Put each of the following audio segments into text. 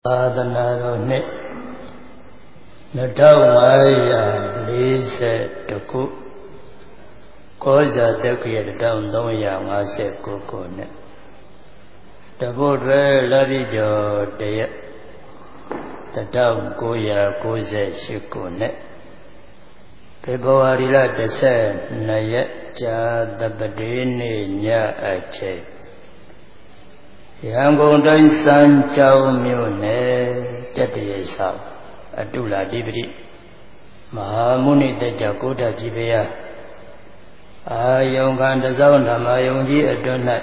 သာသနာတော်နှစ်2540ခုကောဇာတက္ကရာ1359ခုနှစ်တပုတ်တွဲလာပြီကျော်တရက်1998ခုနှစ်ဖေဖော်ဝါရီလ12ရက်ကြာသပတေးနေ့ညအချိန်ရန်ကုန်တိုင်းစမ်းကြောင်းမြို့နယ်ကျက်တရေဆောင်အတုလာဓိပတိမဟာမုနိတ္တကုဋ္ဌကြီးဗျာအာယုံခံတစောင်းဓမ္မယုံကြီးအတွန်း၌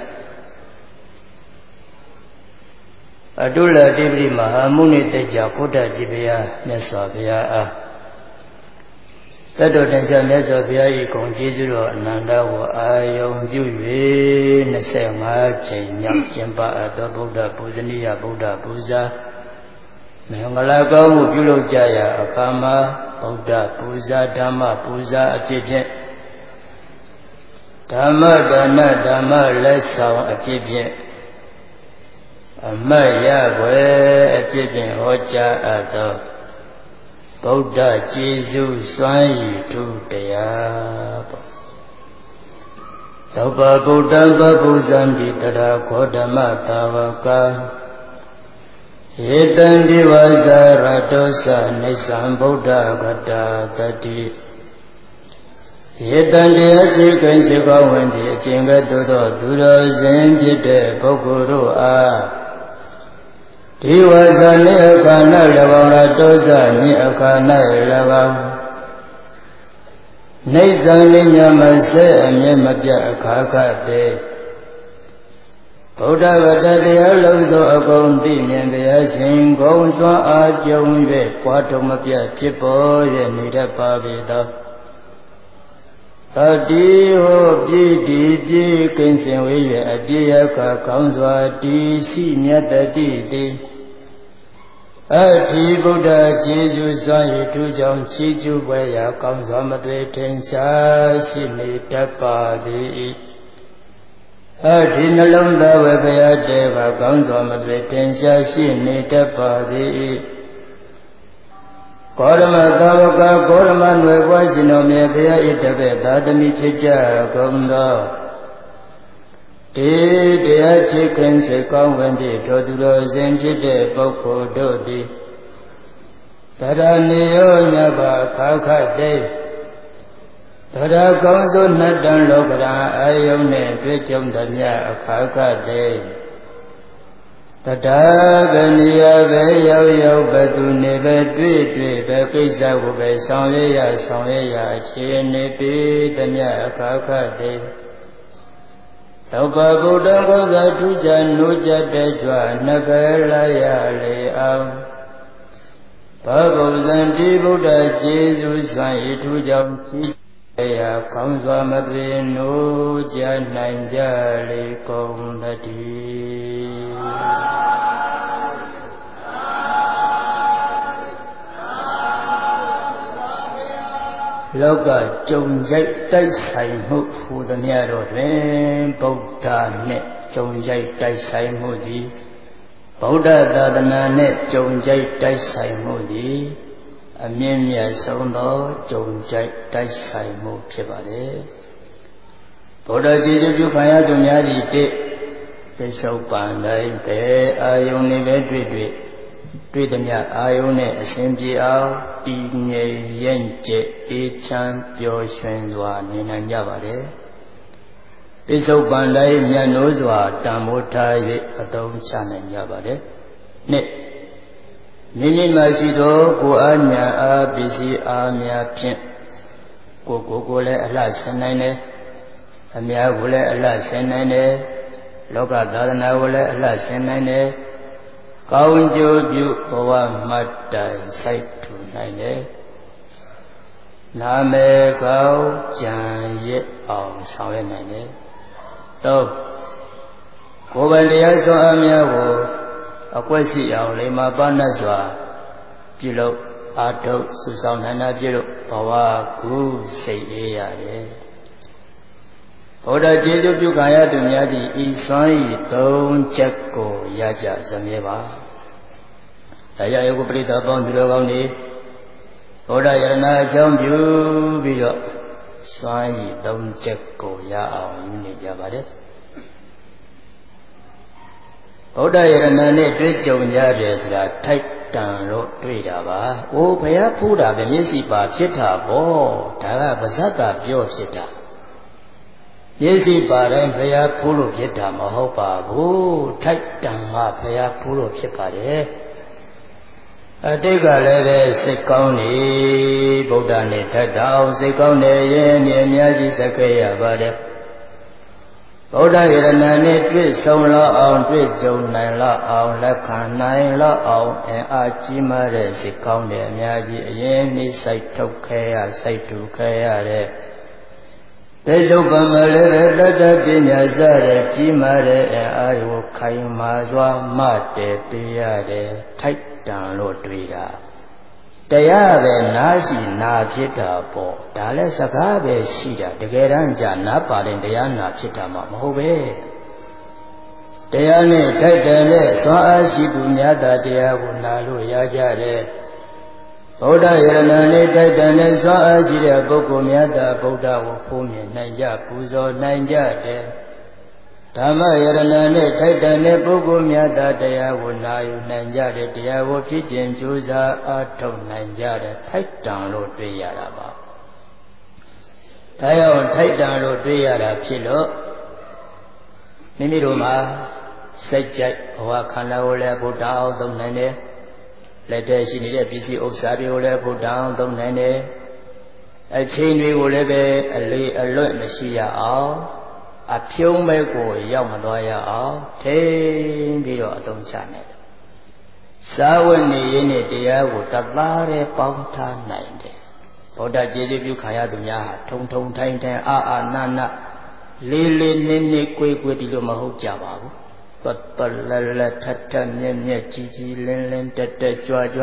အတုလာဓိပတိမဟာမုနိတ္တကုဋ္ဌကြီးဗျာမြတ်စွာဘုရားအားတတ္တတန်ဆမြတ်စွာဘုရား၏ဂုဏ်ကျေးဇူးတော်အနန္တကိုအာယုံပြု၍25ချိန်မြောက်ကျင်းပအပ်သောဗုဒ္ဓပူဇနီယဗုဒ္ဓပူဇာမင်္ဂလာကောင်းမှုပြုလုပ်ကြရာအခါမှာဗုဒ္ဓပူဇာဓမ္မပူဇာအဖြစ်ဖြင့်ဓမ္မဒါနဓမ္မလက်ဆောင်အဖြစ်ဖြင့်အမတ်ရွယ်အဖြစ်ဖြင့်ဟောကြားအပ်သောဗုဒ္ဓကျေးဇူးစွမ်းရည်ထူးတရားပေါ့သောပါဗုဒ္ဓဘဗုဇံတိတရာခောဓမ္မသာဝကယေတံဒီဝဇာရတောသနိစ္စံဗုဒ္ဓဂတာတတိယေတံဒီအจิကိဉ္စေကောဝင်ဒီအကျင့်ကဲ့သို့သောသူတော်စင်ဖြစ်တဲ့ပုဂ္ဂိုလ်တို့အားဒီဝဇာနိအခါ၌၎င်းလားတောဇာနိအခါ၌၎င်းနေဇံလိညာမစေအမြဲမပြတ်အခါခတဲ့ဗုဒ္ဓဂတတရားလုံးစုံအကုန်သိမြင်တရားရှင်ဂုံစွာအားကြုံ၍ပွားထုံမပြတ်ဖြစ်ပေါ်၍နေတတ်ပါပေသောတတိဟောပြည့်တည်ပြည့်ကင်းစင်ဝေး၍အပြည့်ရကကောင်းစွာတည်ရှိမြတ်တတိတိအထိဗုဒ္ဓကျေးဇူးစွမ်းရည်ထူးကြောင့်ချီးကျူးပွဲရာကောင်းစွာမသွေထင်ရှားရှိနေတတ်ပါသည်အထိနှလုံးသားဝေဘယတေကကောင်းစွာမသွေထင်ရှားရှိနေတတ်ပါသည်ကောရမသာဝကကောရမနွယ်ပွားရှင်တော်မြတ်ဘုရား၏တပည့်သာသမီဖြစ်ကြကုန်သောတရားချစ်ခင်စေကောင်းဝင်သည့်ထိုသူတော်စင်ဖြစ်တဲ့ပုဂ္ဂိုလ်တို့သည်တရဏီယောညဘာခါခတဲ့တရကောင်းစုနတ်တန်လောကရာအာယုန်နှင့်တွေ့ကြုံသမျှအခါခတဲ့တထာဂနိယပဲရောက်ရောက်ဘသူနေပဲတွေ့ပဲကိစ္စကိုပဲဆောင်ရွက်ရအခြေအနေပြီးသမျှအခါခတဲ့သောပါဗုဒ္ဓဂောဇာထူးခြားနိုးကြတဲ့ကြွနှစ်ပဲလာရလေအောင်ဘာဗုဒ္ဓံဒီဗုဒ္ဓကျေးဇူးစွမ်းရည်ထူးကြောင့်ရှိရာကောင်းစွာမသွေနိုးကြနိုင်ကြလေကုန်တည်းလောကကြုံကြိုက်တိုက်ဆိုင်မှုဟူသည်များတော့တွင်ဗုဒ္ဓနှင့်ကြုံကြိုက်တိုက်ဆိုင်မှုသည်ဗုဒ္ဓသာသနာနှင့်ကြုံကြိုက်တိုက်ဆိုင်မှုသည်အမြင့်မြတ်ဆုံးသောကြုံကြိုက်တိုက်ဆိုင်မှုဖြစ်ပါလေဗုဒ္ဓကျေးဇူးပြုခံရသူများသည်တိပိဿုပန်တိုင်းပဲအာယုန်နေပဲတွေ့သည်များအာယုန်နဲ့အစဉ်ပြေအောင်တည်ငြိမ်ရင်ကျက်အေးချမ်းပျော်ရွှင်စွာနေနိုင်ကြပါလေပိဿုပန်တိုင်းမြတ်နိုးစွာတန်ဖိုးထား၍အသုံးချနိုင်ကြပါလေနှစ်မိမိမှရှိသောကိုယ်အားညာအားပစ္စည်းအားများဖြင့်ကိုယ်လည်းအလှဆင်နိုင်တယ်အများကိုလည်းအလှဆင်နိုင်တယ်လောကသာသနာကိုလည်းအလှဆင်နိုင်တယ်ကောင်းကျိုးပြုဘဝမှတ်တိုင်စိုက်ထူနိုင်တယ်နာမည်ကောင်းကြံရစ်အောင်ဆောင်ရွက်နိုင်တယ်သုံးကိုယ်ပိုင်တရားစွမ်းအားများကိုအကွက်ရှိအောင်လိမ္မာပါဏတ်စွာပြုလုပ်အာထုတ်စုဆောင်နိုင်တာပြုလို့ဘဝကူးစိတ်အေးရတယ်ဗုဒ္ဓကျေးဇူးပြုခံရသူများသည်ဤစွမ်းဤသုံးချက်ကိုရကြစမြဲပါဒါကြောင့်ယခုပရိသတ်ပေါင်းသူတော်ကောင်းတွေဘုရားယရဏအကြောင်းပြုပြီးတော့စွမ်းရည်၃ချက်ကိုရအောင်ယူနေကြပါတယ်ဗုဒ္ဓယရဏနဲ့တွေ့ကြုံကြတယ်ဆိုတာထိုက်တန်လို့တွေ့တာပါ။အိုးဘုရားဖူးတာပဲမျက်စိပါဖြစ်တာပေါ့။ဒါကပါဇက်ကပြောဖြစ်တာ။မျက်စိပါတိုင်းဘုရားဖူးလို့ဖြစ်တာမဟုတ်ပါဘူး။ထိုက်တန်ကဘုရားဖူးလို့ဖြစ်ပါတယ်။အတိတ်ကလည်းပဲစိတ်ကောင်းနေဗုဒ္ဓနဲ့ထက်တောင်စိတ်ကောင်းနေရဲ့အများကြီးစက်ခဲ့ရပါတယ်။ဗုဒ္ဓယရဏနဲ့တွေ့ဆုံလောက်အောင်တွေ့ကြုံနိုင်လောက်အောင်လက်ခံနိုင်လောက်အောင်အားကြီးမားတဲ့စိတ်ကောင်းတဲ့အများကြီးအရင်နှိစိတ်ထုတ်ခဲ့ရစိတ်တူခဲ့ရတဲ့တေဇုပ္ပမလည်းပဲတတ္တပညာစတဲ့ကြီးမားတဲ့အားကိုခိုင်မာစွာမတည်ပေးရတဲ့ထိုက်တန်လို့တွေ့တာတရားပဲနားရှိနာဖြစ်တာပေါ့ဒါလည်းစကားပဲရှိတာတကယ်တမ်းကြာနားပါရင်တရားနာဖြစ်တာမှမဟုတ်ပဲတရားနဲ့ထိုက်တယ်နဲ့စွမ်းအားရှိသူများသာတရားကိုနာလို့ရကြတယ်ဗုဒ္ဓယရဏနဲ့ထိုက်တယ်နဲ့စွမ်းအားရှိတဲ့ပုဂ္ဂိုလ်များသာဗုဒ္ဓကိုဖူးမြင်နိုင်ကြပူဇော်နိုင်ကြတယ်ဓမ္မယရဏနဲ့ထိုက်တန်တဲ့ပုဂ္ဂိုလ်များသာတရားကိုနာယူနိုင်ကြတယ်တရားကိုဖြစ်ခြင်းကြိုးစားအားထုတ်နိုင်ကြတယ်ထိုက်တန်လို့တွေ့ရတာပါဒါကြောင့်ထိုက်တန်လို့တွေ့ရတာဖြစ်လို့မိမိတို့မှာစိတ်ကြိုက်ဘဝခန္ဓာကိုလည်းဘုဒ္ဓအောင်သုံးနိုင်တယ်လက်ထဲရှိနေတဲ့ပစ္စည်းဥစ္စာတွေကိုလည်းဘုဒ္ဓအောင်သုံးနိုင်တယ်အချိန်တွေကိုလည်းပဲအလေးအလွတ်မရှိရအောင်အဖြုံးမဲ့ကိုရောက်မသွားရအောင်ထိန်းပြီးတော့အသုံးချနေတယ်စာဝတ်နေရင်းနဲ့တရားကိုတသားတည်းပေါင်းထားနိုင်တယ်ဗုဒ္ဓကျေးဇူးပြုခံရသူများဟာထုံထုံထိုင်းထိုင်းအာနာနာလေးလေးနည်းနည်းကိုယ်ကိုယ်ဒီလိုမဟုတ်ကြပါဘူးပတ်ပတ်လက်လက်ထထမြက်မြက်ကြီးကြီးလင်းလင်းတက်တက်ကြွကြွ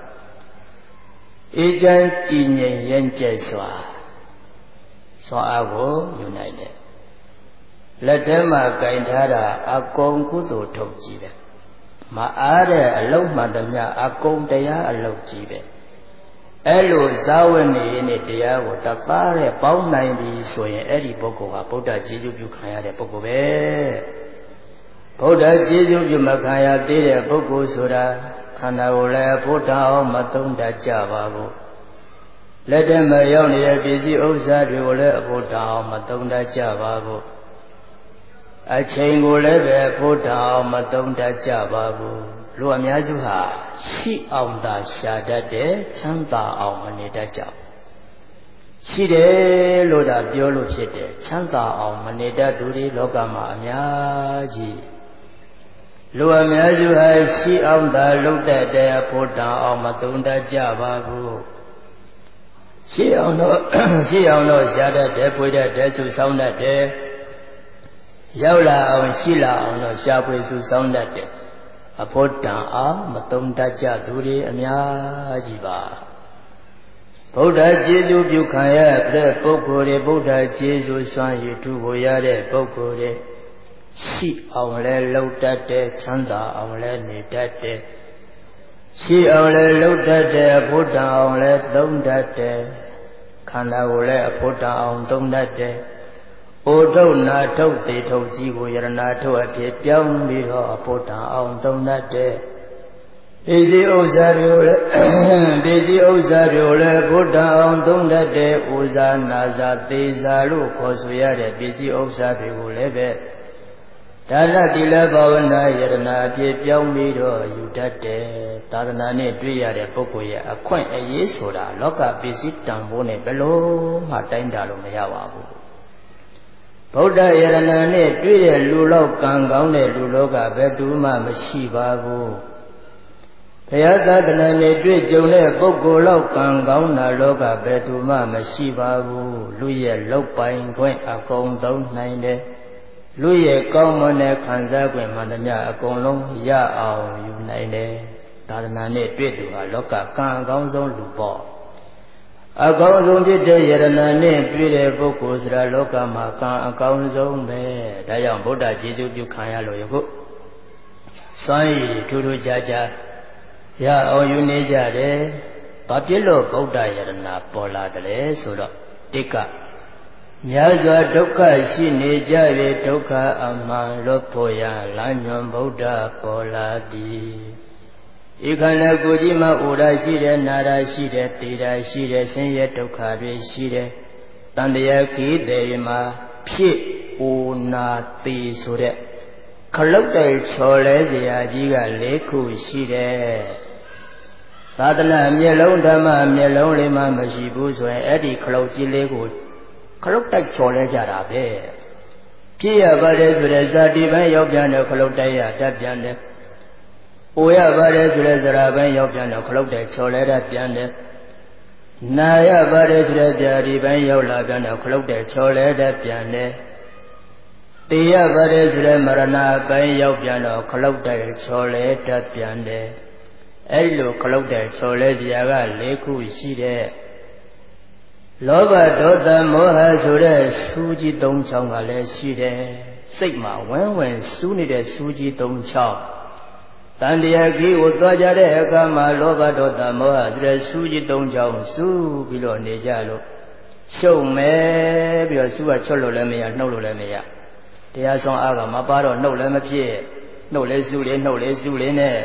အေးချမ်းတည်ငြိမ်ရင်ကျဲစွာစွာအားကိုယူနိုင်တယ်လက်ထဲမှာကင်ထားတာအကုန်ကုသိုလ်ထုတ်ကြည့်တယ်မအားတဲ့အလုံးမှန်သမျှအကုန်တရားအလုံးကြည့်ပဲအဲ့လိုဇာဝနေရင်းနဲ့တရားကိုတသားနဲ့ပေါင်းနိုင်ပြီဆိုရင်အဲ့ဒီပုဂ္ဂိုလ်ဟာဗုဒ္ဓကျေးဇူးပြုခံရတဲ့ပုဂ္ဂိုလ်ပဲဗုဒ္ဓကျေးဇူးပြုမခံရသေးတဲ့ပုဂ္ဂိုလ်ဆိုတာခန္ဓာကိုယ်လည်းဘုဒ္ဓအောင်မသုံးတတ်ကြပါဘူးလက်ထဲမှာရောက်နေတဲ့ပစ္စည်းဥစ္စာတွေကိုလည်းဘုဒ္ဓအောင်မသုံးတတ်ကြပါဘူးအချိန်ကိုလည်းပဲဘုဒ္ဓအောင်မသုံးတတ်ကြပါဘူးလူအများစုဟာရှိအောင်သာရှာတတ်တယ်ချမ်းသာအောင်မနေတတ်ကြဘူးရှိတယ်လို့သာပြောလို့ဖြစ်တယ်ချမ်းသာအောင်မနေတတ်သူတွေလောကမှာအများကြီးလူအများစုဟာရှိအောင်သာလုပ်တတ်တယ်ဘုဒ္ဓအောင်မသုံးတတ်ကြပါဘူးရှိအောင်တော့ရှာတတ်တယ်ဖွေတတ်တယ်ဆုဆောင်းတတ်တယ်ရောက်လာအောင်ရှိလာအောင်တော့ရှားပွေစုဆောင်းတတ်တယ်အဖို့တန်အောင်မသုံးတတ်ကြသူတွေအများကြီးပါဗုဒ္ဓကျေးဇူးပြုခံရတဲ့ပုဂ္ဂိုလ်တွေဗုဒ္ဓကျေးဇူးစွမ်းရည်ထူကိုရတဲ့ပုဂ္ဂိုလ်တွေရှိအောင်လဲလုပ်တတ်တယ်ချမ်းသာအောင်လဲနေတတ်တယ်ရှိအောင်လဲလုပ်တတ်တယ်အဖို့တန်အောင်လဲသုံးတတ်တယ်ခန္ဓာကိုယ်လဲအဖို့တန်အောင်သုံးတတ်တယ်အိုထုတ်နာထုတ်သေးထုတ်ကြီးကိုယရဏထုတ်အဖြစ်ပြောင်းပြီးတော့အဖို့တန်အောင်သုံးတတ်တယ်ဒီစီဥစ္စာတွေကိုလည်းဘုဒ္ဓအောင်သုံးတတ်တဲ့ဥဇာနာဇာသေးဇာလို့ခေါ်ဆိုရတဲ့ပစ္စည်းဥစ္စာတွေကိုလည်းပဲဒါနတိလဘာဝနာယရဏအဖြစ်ပြောင်းပြီးတော့ယူတတ်တယ်သာသနာနဲ့တွေ့ရတဲ့ပုဂ္ဂိုလ်ရဲ့အခွင့်အရေးဆိုတာလောကပစ္စည်းတန်ဖိုးနဲ့ဘယ်လို့မှတိုင်းတာလို့မရပါဘူးဗုဒ္ဓယရဏနဲ့တွေ့တဲ့လူလောက်ကံကောင်းတဲ့လူလောကဘယ်သူမှမရှိပါဘူးဘုရားသာသနာနဲ့တွေ့ကြုံတဲ့ပုဂ္ဂိုလ်လောက်ကံကောင်းတာလောကဘယ်သူမှမရှိပါဘူးလူရဲ့လောက်ပိုင်ခွင့်အကုန်သုံးနိုင်တယ်လူရဲ့ကောင်းမွန်တဲ့ခံစား권မှန်သမျှအကုန်လုံးရအောင်ယူနိုင်တယ်သာသနာနဲ့တွေ့သူဟာလောကကံအကောင်းဆုံးလူပေါ့အကောင်းဆုံးဖြစ်တဲ့ယရဏနဲ့တွေ့တဲ့ပုဂ္ဂိုလ်ဆိုတာလောကမှာကံအကောင်းဆုံးပဲဒါကြောင့်ဗုဒ္ဓကျေးဇူးပြုခံရလို့ယခုစွမ်းရည်ထူးထူးခြားခြား Ya ông yu ne ja de ba piet lo Buddha yaranaပေါ်လာတယ်ဆိုတော့တိကများစွာဒုက္ခရှိနေကြ၍ဒုက္ခအမှန်လွတ်ဖို့ရလမ်းညွန်ဗုဒ္ဓပေါ်လာသည်ဤခန္ဓာကိုယ်ကြီးမှာဥဒ္ဒရှိတယ်နာရရှိတယ်တေတာရှိတယ်ဆင်းရဲဒုက္ခတွေရှိတယ်တန်တရားခီးတယ်မှာဖြစ်အိုနာတေဆိုတဲ့ခလုတ်တိုင်ချော်လဲစရာကြီးက၄ခုရှိတယ်သာသနာမျက်လုံးဓမ္မမျက်လုံးလေးမှမရှိဘူးဆိုရင်အဲ့ဒီခလုတ်ကြီးလေးကိုခလုတ်တိုက်ချော်လဲကြတာပဲဖြစ်ရပါတယ်ဆိုတဲ့ဇာတိပိုင်းရောက်ပြန်တဲ့ခလုတ်တိုက်ရတတ်ပြန်တယ်။အိုရပါတယ်ဆိုတဲ့ဇရာပိုင်းရောက်ပြန်တဲ့ခလုတ်တိုက်ချော်လဲတတ်ပြန်တယ်။နာရပါတယ်ဆိုတဲ့ဇာတိပိုင်းရောက်လာပြန်တဲ့ခလုတ်တိုက်ချော်လဲတတ်ပြန်တယ်။တေရပါတယ်ဆိုတဲ့မရဏပိုင်းရောက်ပြန်တော့ခလုတ်တိုက်ချော်လဲတတ်ပြန်တယ်။အဲ့လိုခလုတ်တိုက်ချော်လဲစရာက၄ခုရှိတဲ့လောဘဒေါသမောဟဆိုတဲ့စူးကြီး၃ချောင်းကလည်းရှိတယ်စိတ်မှာဝင်စူးနေတဲ့စူးကြီး၃ချောင်းတန်တရားကြီးကိုသွားကြတဲ့အခါမှာလောဘဒေါသမောဟဆိုတဲ့စူးကြီး၃ချောင်းစူးပြီးတော့နေကြလို့ရှုံမယ်ပြီးတော့စူးကချွတ်လို့လည်းမရနှုတ်လို့လည်းမရတရားဆောင်အားကမပါတော့နှုတ်လည်းမဖြစ်နှုတ်လေးစူးလေးနှုတ်လေးစူးလေးနဲ့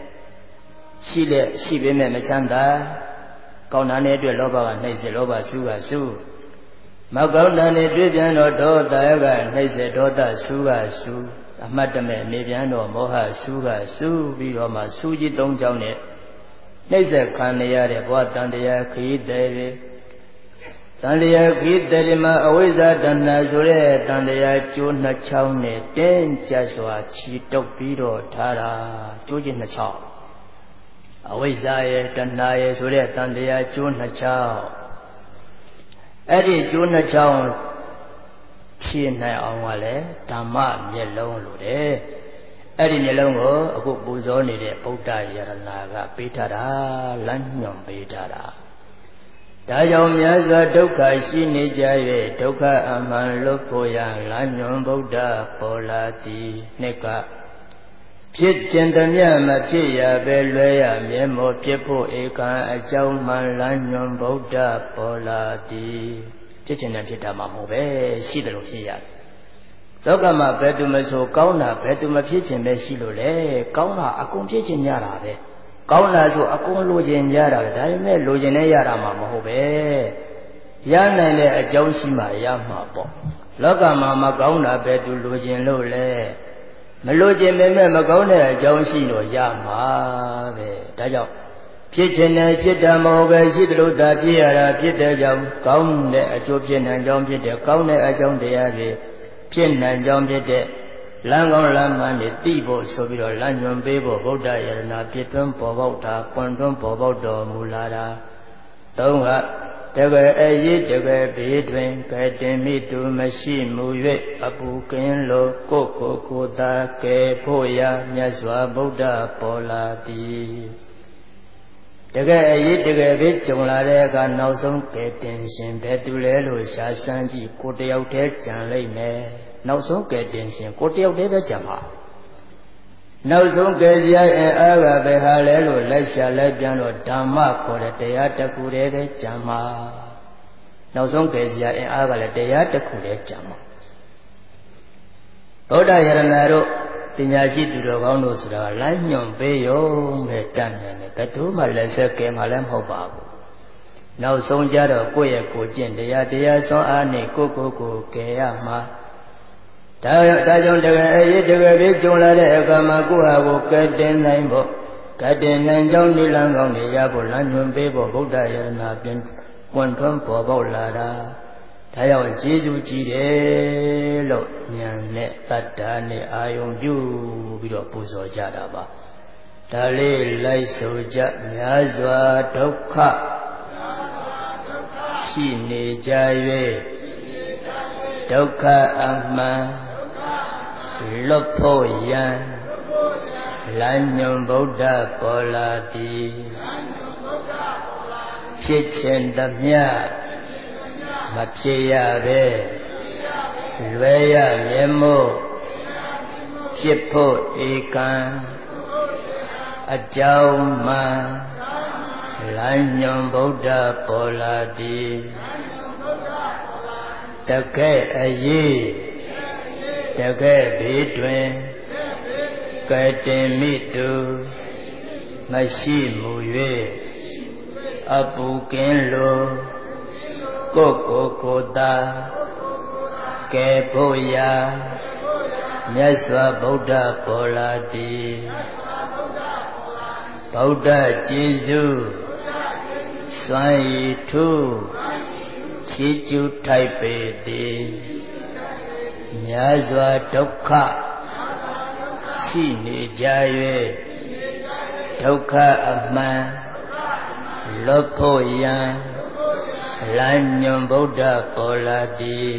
ရှိပေမဲ့မချမ်းသာကောင်းတာနဲ့တွေ့လောဘကနှိမ့်စေလောဘစူးကစူးမကောင်းတာနဲ့တွေ့ပြန်တော့ဒေါသကနှိမ့်စေဒေါသစူးကစူးအမှတ်တမဲ့နေပြန်တော့မောဟစူးကစူးပြီးတော့မှစူးကြီး၃ချောင်းနဲ့နှိမ့်ဆက်ခံရတဲ့ဘဝတန်တရားခရီးတယ်တွေတန်တရားခရီးတယ်မှာအဝိဇ္ဇာတဏ္ဍဆိုတဲ့တန်တရားကျိုး၂ချောင်းနဲ့တင်းကျပ်စွာချီတုပ်ပြီးတော့ထားတာကျိုးကြီး၂ချောင်းအဝိဇ္ဇာရဲ့တဏှာရဲ့ဆိုတဲ့တန်တရားကျိုး၂ချောင်းအဲ့ဒီကျိုး၂ချောင်းဖြည့်နိုင်အောင်ကလည်းဓမ္မမျက်လုံးလိုတယ်အဲ့ဒီမျက်လုံးကိုအခုပူဇော်နေတဲ့ဗုဒ္ဓယရနာကပေးထားတာလမ်းညွှန်ပေးထားတာဒါကြောင့်များစွာဒုက္ခရှိနေကြ၍ဒုက္ခအမှန်လွတ်ဖို့ရလမ်းညွှန်ဗုဒ္ဓပေါ်လာသည်နှစ်ကဖြစ်ခြင်းတမျှမဖြစ်ရပဲလွဲရမြဲမောဖြစ်ဖို့ဧကံအကြောင်းမှန်လမ်းညွှန်ဗုဒ္ဓပေါ်လာသည်ဖြစ်ခြင်းနဲ့ဖြစ်တာမှမဟုတ်ပဲရှိတယ်လို့ဖြစ်ရတယ်လောကမှာဘယ်သူမဆိုကောင်းတာဘယ်သူမဖြစ်ခြင်းပဲရှိလို့လေကောင်းတာအကုန်ဖြစ်ခြင်းညတာပဲကောင်းတာဆိုအကုန်လိုချင်ကြတာပဲဒါပေမဲ့လိုချင်နဲ့ရတာမှမဟုတ်ပဲရနိုင်တဲ့အကြောင်းရှိမှရမှာပေါ့လောကမှာမကောင်းတာပဲသူလိုချင်လို့လေမလိုချင်ပေမဲ့မကောင်းတဲ့အကြောင်းရှိတော့ရမှာပဲဒါကြောင့်ဖြစ်ခြင်းနဲ့ဖြစ်တာမဟုတ်ပဲရှိသလိုသာဖြစ်ရတာဖြစ်တဲ့ကြောင့်ကောင်းတဲ့အကျိုးဖြစ်နိုင်ကြောင်းဖြစ်တဲ့ကောင်းတဲ့အကြောင်းတရားတွေဖြစ်နိုင်ကြောင်းဖြစ်တဲ့လမ်းကောင်းလမ်းမှန်တွေသိဖို့ဆိုပြီးတော့လမ်းညွှန်ပေးဖို့ဗုဒ္ဓယရနာပြည့်သွန်းပေါ်ပေါက်တာပွင့်သွန်းပေါ်ပေါက်တော်မူလာတာသုံးကတကယ်အရေးတကယ်ဘေးတွင်ကဲတင်မိတူမရှိမူ၍အပူကင်းလို့ကိုသာကဲဖို့ရမြတ်စွာဘုရားပေါ်လာသည်တကယ်အရေးတကယ်ဘေးကြုံလာတဲ့အခါနောက်ဆုံးကဲတင်ရှင်ဘယ်သူလဲလို့ရှားစမ်းကြည့်ကိုတယောက်တည်းကြံလိုက်မယ်နောက်ဆုံးကဲတင်ရှင်ကိုတယောက်တည်းပဲကြံပါနောက်ဆုံးကဲစရာအားကပဲဟာလဲလို့လက်ရှာလက်ပြန်တော့ဓမ္မခေါ်တဲ့တရားတစ်ခုတည်းပဲကြံပါနောက်ဆုံးကဲစရာအားကလည်းတရားတစ်ခုတည်းကြံပါဗုဒ္ဓယရနာတို့ပညာရှိသူတော်ကောင်းတို့ဆိုတာလမ်းညွှန်ပေးရုံပဲတတ်နိုင်တယ်ဘယ်သူမှလက်ဆက်ကဲမှလည်းမဟုတ်ပါဘူးနောက်ဆုံးကြတော့ကိုယ့်ရဲ့ကိုကျင့်တရားဆွမ်းအားနဲ့ကိုကဲရမှာဒါကြောင့်တကယ်အရေးတကယ်ပြီးကြုံလာတဲ့အခါမှာကိုယ့်ဟာကိုကဲတင်နိုင်ဖို့ကဲတင်နိုင်ကြောင်းနိလန်းကောင်းနေရဖို့လမ်းညွှန်ပေးဖို့ဗုဒ္ဓယရနာပြင်ပွင့်ထွန်းပေါ်ပေါက်လာတာဒါကြောင့်ကျေးဇူးကြီးတယ်လို့ဉာဏ်နဲ့တတ္တာနဲ့အာယုံပြုပြီးတော့ပူဇော်ကြတာပါဒါလေးလိုက်ဆိုကြများစွာဒုက္ခရှိနေကြ၍ဒုက္ခအမှန်လွတ်ဖို့ရန်လမ်းညွှန်ဗုဒ္ဓပေါ်လာသည်ဖြစ်ခြင်းသမျှမဖြစ်ရပဲလွယ်ရမြဲမို့ဖြစ်ဖို့ဧကံအကြောင်းမှလမ်းညွန်ဗုဒ္ဓပေါ်လာသည်တကဲ့အရေးတကဲ့ဘေးတွင်ကဲတင်မိတုမရှိမူ၍အပူကင်းလိုကိုသာကဲဖို့ရာမြတ်စွာဘုရားပေါ်လာသည်ဗုဒ္ဓကျေးဇူးစွမ်းရည်ထူးချီးကျူးထိုက်ပေသည်များစွာဒုက္ခရှိနေကြ၍ဒုက္ခအမှန်လွတ်ဖို့ရန်လမ်းညွန်ဗုဒ္ဓပေါ်လာသည်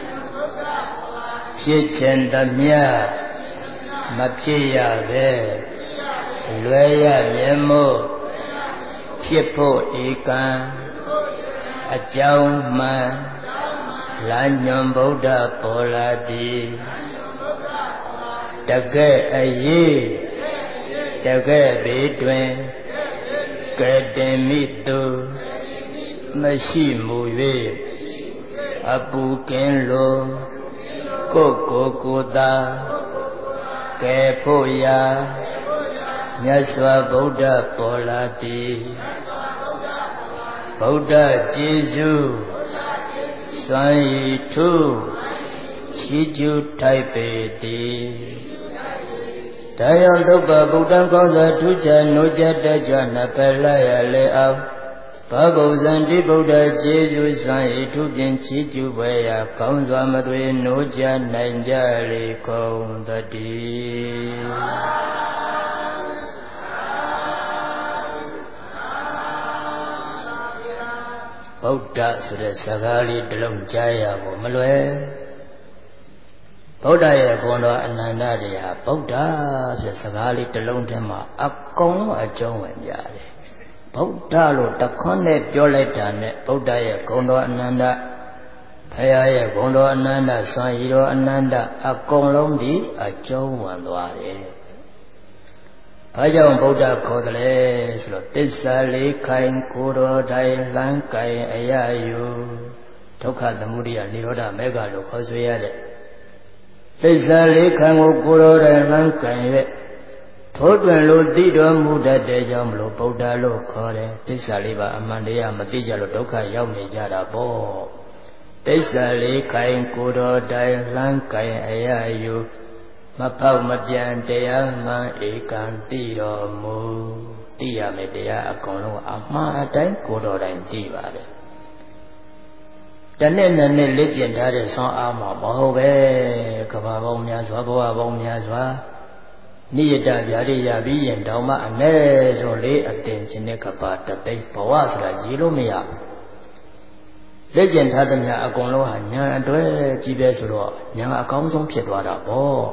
ဖြစ်ချင်သမျှမဖြစ်ရပဲလွယ်ရမြဲမို့ဖြစ်ဖို့ဧကံအကြောင်းမှန်လမ်းညွန်ဗုဒ္ဓပေါ်လာသည်တကဲ့အရေးတကဲ့ဘေးတွင်ကဲတင်မိသူမရှိမူ၍အပူကင်းလိုကိုသာကဲဖို့ရာမြတ်စွာဘုရားပေါ်လာသည်ဗုဒ္ဓကျေးဇူးစွမ်းရည်ထူးချီးကျူးထိုက်ပေသည်ဒါကြောင့်သုဘဗုဒ္ဓံကောင်းစွာထူးခြားနိုးကြတတ်ကြွနှစ်ဖက်လိုက်ရလေအောင်ဘာဂုဇံတိဗုဒ္ဓကျေးဇူးစွမ်းရည်ထူးဖြင့်ချီးကျူးပွဲရာကောင်းစွာမသွေနိုးကြနိုင်ကြလေကုန်သတည်းဗုဒ္ဓဆိုတဲ့စကားလေးတစ်လုံးကြားရဖို့မလွယ်ဗုဒ္ဓရဲ့ဂုဏ်တော်အနန္တတွေဟာဗုဒ္ဓဆိုတဲ့စကားလေးတစ်လုံးထဲမှာအကုန်လုံးအကျုံးဝင်ကြတယ်ဗုဒ္ဓလို့တခွန်းနဲ့ပြောလိုက်တာနဲ့ဗုဒ္ဓရဲ့ဂုဏ်တော်အနန္တဘုရားရဲ့ဂုဏ်တော်အနန္တစွမ်းရည်တော်အနန္တအကုန်လုံးဒီအကျုံးဝင်သွားတယ်ဘာကြောင့်ဗုဒ္ဓခေါ်တယ်လဲဆိုတော့သစ္စာလေးခိုင်ကိုယ်တော်တိုင်လမ်းကိုင်အရာယူဒုက္ခသမုဒယနိရောဓမေဃလို့ခေါ်ဆိုရတဲ့သစ္စာလေးခိုင်ကိုကိုယ်တော်တိုင်လမ်းကိုင်၍ထိုးတွင်လို့သိတော်မူတတ်တဲ့ကြောင့်မလို့ဗုဒ္ဓလို့ခေါ်တယ်သစ္စာလေးပါအမှန်တရားမသိကြလို့ဒုက္ခရောက်နေကြတာပေါ့သစ္စာလေးခိုင်ကိုယ်တော်တိုင်လမ်းကိုင်အရာယူမဖောက်မပြန်တရားမှန်ဧကံသိတော်မူသိရမယ်တရားအကုန်လုံးအမှားအတိုင်းကိုယ်တော်တိုင်သိပါတယ်တနေ့နဲ့လက်ကျင်ထားတဲ့ဆောင်းအားမှာမဟုတ်ပဲကဘာပေါင်းများစွာဘဝပေါင်းများစွာနိယတဗျာရိယပြီးရင်တောင်မှအ ਨੇ ဆိုလေးအတင်ခြင်းနဲ့ကဘာတသိဘဝဆိုတာရေးလို့မရဘူးလက်ကျင်ထားသမျှအကုန်လုံးဟာညာအတွက်ကြီးပဲဆိုတော့ညာအကောင်းဆုံးဖြစ်သွားတာပေါ့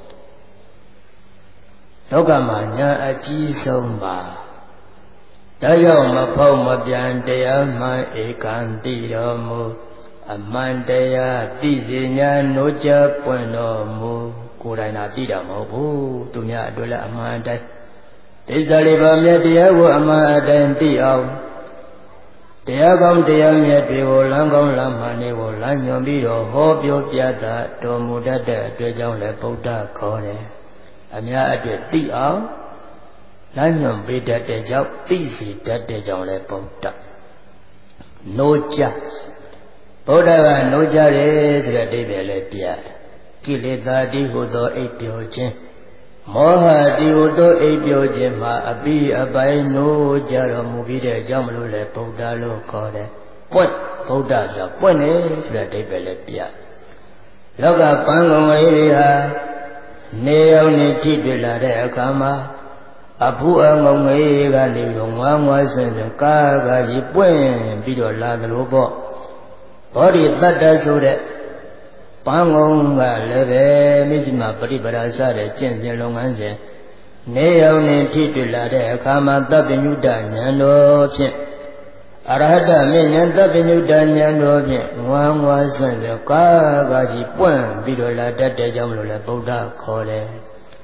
လောကမှာညာအကြီးဆုံးပါဒါကြောင့်မဖောက်မပြန်တရားမှန်ဧကံသိတော်မူအမှန်တရားသိစေညာနိုးကြပွင့်တော်မူကိုယ်တိုင်သာသိတာမဟုတ်ဘူးသူများအတွက်လည်းအမှန်အတိုင်းသစ္စာလေးပါးမြတ်တရားကိုအမှန်အတိုင်းသိအောင်တရားကောင်းတရားမြတ်တွေကိုလမ်းကောင်းလမ်းမှန်တွေကိုလမ်းညွှန်ပြီးတော့ဟောပြောပြတာတော်မူတတ်တဲ့အတွက်ကြောင့်လည်းဗုဒ္ဓခေါ်တယ်အများအတွက်သိအောင်လမ်းညွှန်ပေးတတ်တဲ့ကြောင့်သိစေတတ်တဲ့ကြောင့်လည်းဗုဒ္ဓနိုးကြဗုဒ္ဓကနိုးကြတယ်ဆိုတဲ့အဓိပ္ပာယ်လည်းပြတယ်ကိလေသာတိဟုသောအိပ်ပျော်ခြင်းမောဟတိဟုသောအိပ်ပျော်ခြင်းမှာအပိအပိုင်းနိုးကြတော်မူပြီးတဲ့အကြောင်းမလို့လည်းဗုဒ္ဓလို့ခေါ်တယ်ပွင့်ဗုဒ္ဓဆိုပွင့်တယ်ဆိုတဲ့အဓိပ္ပာယ်လည်းပြလောကပန်းကုန်လေးတွေဟာနေရောက်နေထိတွေ့လာတဲ့အခါမှာအဖူးအငုံငယ်ကနေပြီးတော့ငွားငွားဆင်းဆင်းကာကြီးပွင့်ပြီးတော့လာသလိုပေါ့ဘောဓိတတ္တဆိုတဲ့ပန်းကုန်းကလည်းပဲမိစ္ဆမပရိပရာစတဲ့ကျင့်စဉ်လုပ်ငန်းစဉ်နေရောက်နေထိတွေ့လာတဲ့အခါမှာသဗ္ဗညုတဉာဏ်တော်ဖြင့်အရဟတမေဉာဏ်သဗ္ဗညုတဉာဏ်တော်ဖြင့်ငွားငွားဆင်းဆင်းကာကြီးပွင့်ပြီးတော့လာတတ်တဲ့ကြောင့်မလို့လဲဗုဒ္ဓခေါ်တယ်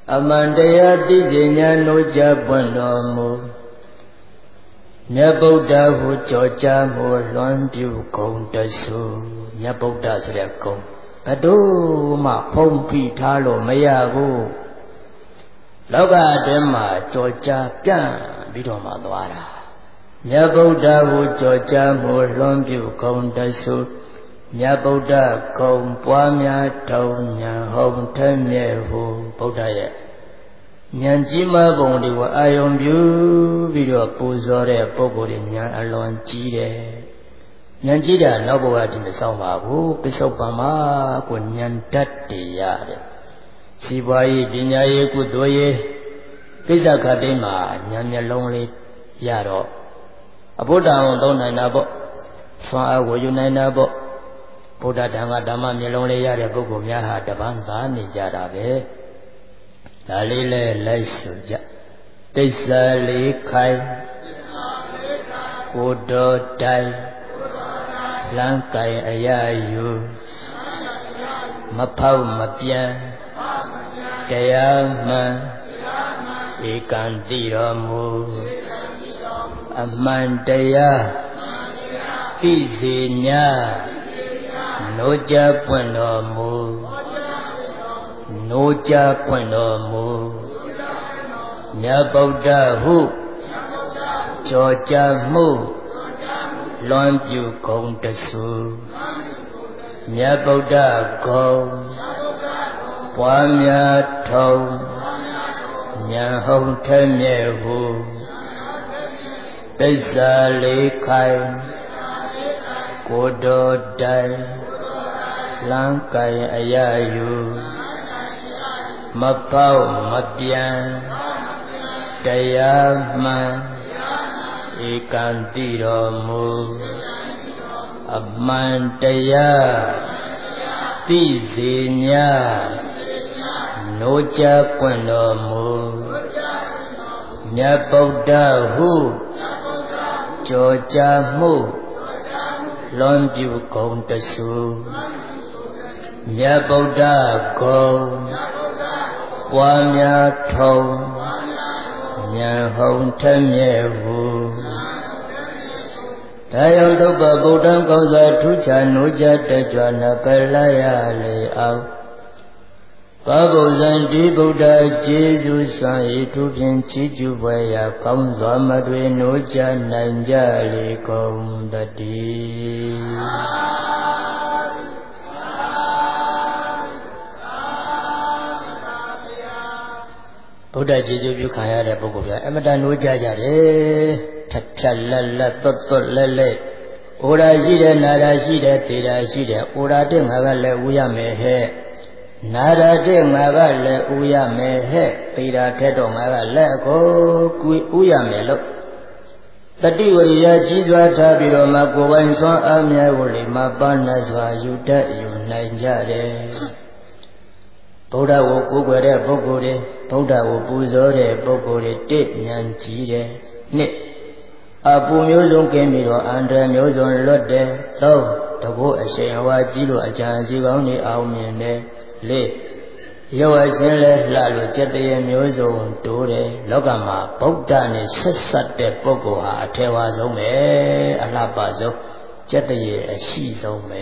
အမှန်တရားသိစေညာနိုးကြပွင့်တော်မူမြတ်ဗုဒ္ဓဟုကြော်ကြားမှုလွန်ပြုကုန်တဆုမြတ်ဗုဒ္ဓဆိုတဲ့ဂုဏ်ဘယ်သူမှဖုံးဖိထားလို့မရဘူးလောကအတွင်းမှာကြော်ကြားပြန့်ပြီးတော့မှသွားတာမြတ်ဗုဒ္ဓဟုကြော်ကြားမှုလွန်ပြုကုန်တဆုမြတ်ဗုဒ္ဓဂုဏ်ပွားများထုံဉာဏ်ဟုံထက်မြဲဟုဗုဒ္ဓရဲ့ဉာဏ်ကြီးမားပုံတွေကိုအာယုံပြုပြီးတော့ပူဇော်တဲ့ပုဂ္ဂိုလ်တွေဉာဏ်အလွန်ကြီးတယ်ဉာဏ်ကြီးတာနောက်ဘဝတည်းမဆောင်ပါဘူးပိဿုပံမှာကိုဉာဏ်တတ်တည်ရတယ်စီးပွားရေးပညာရေးကုသိုလ်ရေးကိစ္စခတ်တိုင်းမှာဉာဏ်မျက်လုံးလေးရတော့အဘုဒ္ဓအောင်သုံးနိုင်တာပေါ့ဆွမ်းအားကိုယူနိုင်တာပေါ့ဗုဒ္ဓဓမ္မဓမ္မမျက်လုံးလေးရတဲ့ပုဂ္ဂိုလ်များဟာတပန်းသာနေကြတာပဲဒါလေးလဲလိုက်ဆိုကြတိစ္ဆာလေးခိုင်ကိုတော်တိုင်လမ်းကင်အရာယူမဖောက်မပြန်တရားမှန်ဧကံတိတော်မူအမှန်တရားသိစေညာနိုးကြပွင့်တော်မူနိုးကြပွင့်တော်မူမြတ်ဗုဒ္ဓဟုကြော်ကြားမှုလွန်ပြုကုန်တဆုမြတ်ဗုဒ္ဓဂုဏ်ပွားများထုံဉာဏ်ဟုံထက်မြဲဟုတိစ္ဆာလေးခိုင်ကိုတော်တိုင်လမ်းကင်အရာယူမပေါက်မပြန်တရားမှန်ဧကံတိတော်မူအမှန်တရားသိစေညာနိုးကြပွင့်တော်မူမြတ်ဗုဒ္ဓဟုကြော်ကြားမှုလွန်ပြုကုန်တဆုမြတ်ဗုဒ္ဓဂုဏ်ပွားများထုံဉာဏ်ဟုံထက်မြဲဟုဒါယောသုဘဗုဒ္ဓံကောင်းစွာထူးခြားနိုးကြတကြွနာပလရလေအောင်ဘဂုဇံဒီဗုဒ္ဓကျေးဇူးစွာဤထူးဖြင့်ချီးကျူးပွဲရာကောင်းစွာမသွေနိုးကြနိုင်ကြလေကုန်တည်းဗုဒ္ဓကျေးဇူးပြုခံရတဲ့ပုဂ္ဂိုလ်များအမတန်နိုးကြကြတယ်ထက်ဖြက်လက်လက်သွတ်သွတ်လက်လက်ဩရာရှိတယ်နာရာရှိတယ်တေရာရှိတယ်ဩရာတဲ့ငါကလည်းဥရမယ်ဟဲ့နာရာတဲ့ငါကလည်းဥရမယ်ဟဲ့တေရာတဲ့တော့ငါကလည်းအကိုကွေဥရမယ်လို့တတိဝရိယကြီးစွာထားပြီးတော့မှကိုယ်ပိုင်စွမ်းအားများကိုလေမပန်းနဲ့စွာယူတတ်ယူနိုင်ကြတယ်ဗုဒ္ဓကိုကိုးကွယ်တဲ့ပုဂ္ဂိုလ်တွေဗုဒ္ဓကိုပူဇော်တဲ့ပုဂ္ဂိုလ်တွေတိဉာဏ်ကြီးတယ်နှစ်အပူမျိုးစုံကင်းပြီးတော့အန္တရာယ်မျိုးစုံလွတ်တယ်သုံးတကုအရှိန်အဝါကြီးလို့အကြံစီကောင်းနေအောင်မြင်တယ်လေးရုပ်အရှင်လဲလှလို့စက်တရေမျိုးစုံတိုးတယ်လောကမှာဗုဒ္ဓနဲ့ဆက်ဆက်တဲ့ပုဂ္ဂိုလ်ဟာအထေဝါဆုံးပဲအလှပဆုံးစက်တရေအရှိဆုံးပဲ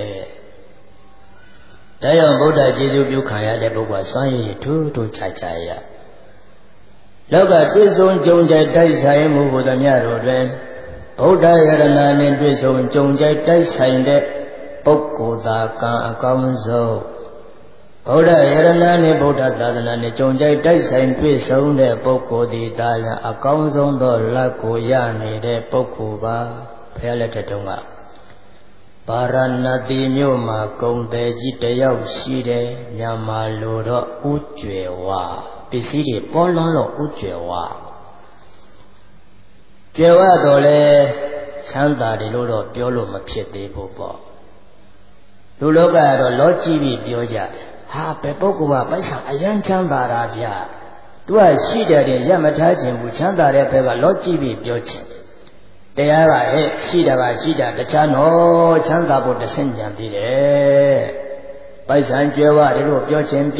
ဒါကြောင့်ဗုဒ္ဓကျေးဇူးပြုခံရတဲ့ပုဂ္ဂိုလ်စွမ်းရည်ထူးထူးခြားခြားရလောကတွေ့ဆုံကြုံကြိုက်တိုက်ဆိုင်မှုဟူသည်များတို့တွင်ဗုဒ္ဓယရဏနှင့်တွေ့ဆုံကြုံကြိုက်တိုက်ဆိုင်တဲ့ပုဂ္ဂိုလ်သာကံအကောင်းဆုံးဗုဒ္ဓယရဏနှင့်ဗုဒ္ဓသာသနာနှင့်ကြုံကြိုက်တိုက်ဆိုင်တွေ့ဆုံတဲ့ပုဂ္ဂိုလ်သည်ဒါလျှင်အကောင်းဆုံးသောလက်ကိုရနေတဲ့ပုဂ္ဂိုလ်ပါဘုရားလက်ထက်တုန်းကပါရဏသီမြို့မှာဂုံတယ်ကြီးတယောက်ရှိတယ်မြန်မာလိုတော့ဥကျွယ်ဝပစ္စည်းတွေပေါ်လွန်းတော့ဥကျွယ်ဝကျွယ်ဝတော့လေချမ်းသာတယ်လို့တော့ပြောလို့မဖြစ်သေးဘူးပေါ့လူလောကကတော့လောကြည့်ပြီးပြောကြဟာဘယ်ပုဂ္ဂိုလ်ကပိုက်ဆံအယံချမ်းသာတာဗျာသူကရှိတယ်တဲ့ရမထားခြင်းဘူးချမ်းသာတဲ့ဘက်ကလောကြည့်ပြီးပြောခြင်းတရားကဟဲ့ရှိတာကရှိတာတခြားတော့ချမ်းသာဖို့တဆင့်ကြံသေးတယ်ပိုက်ဆံကျွဲဝတယ်လို့ပြောခြင်းပြော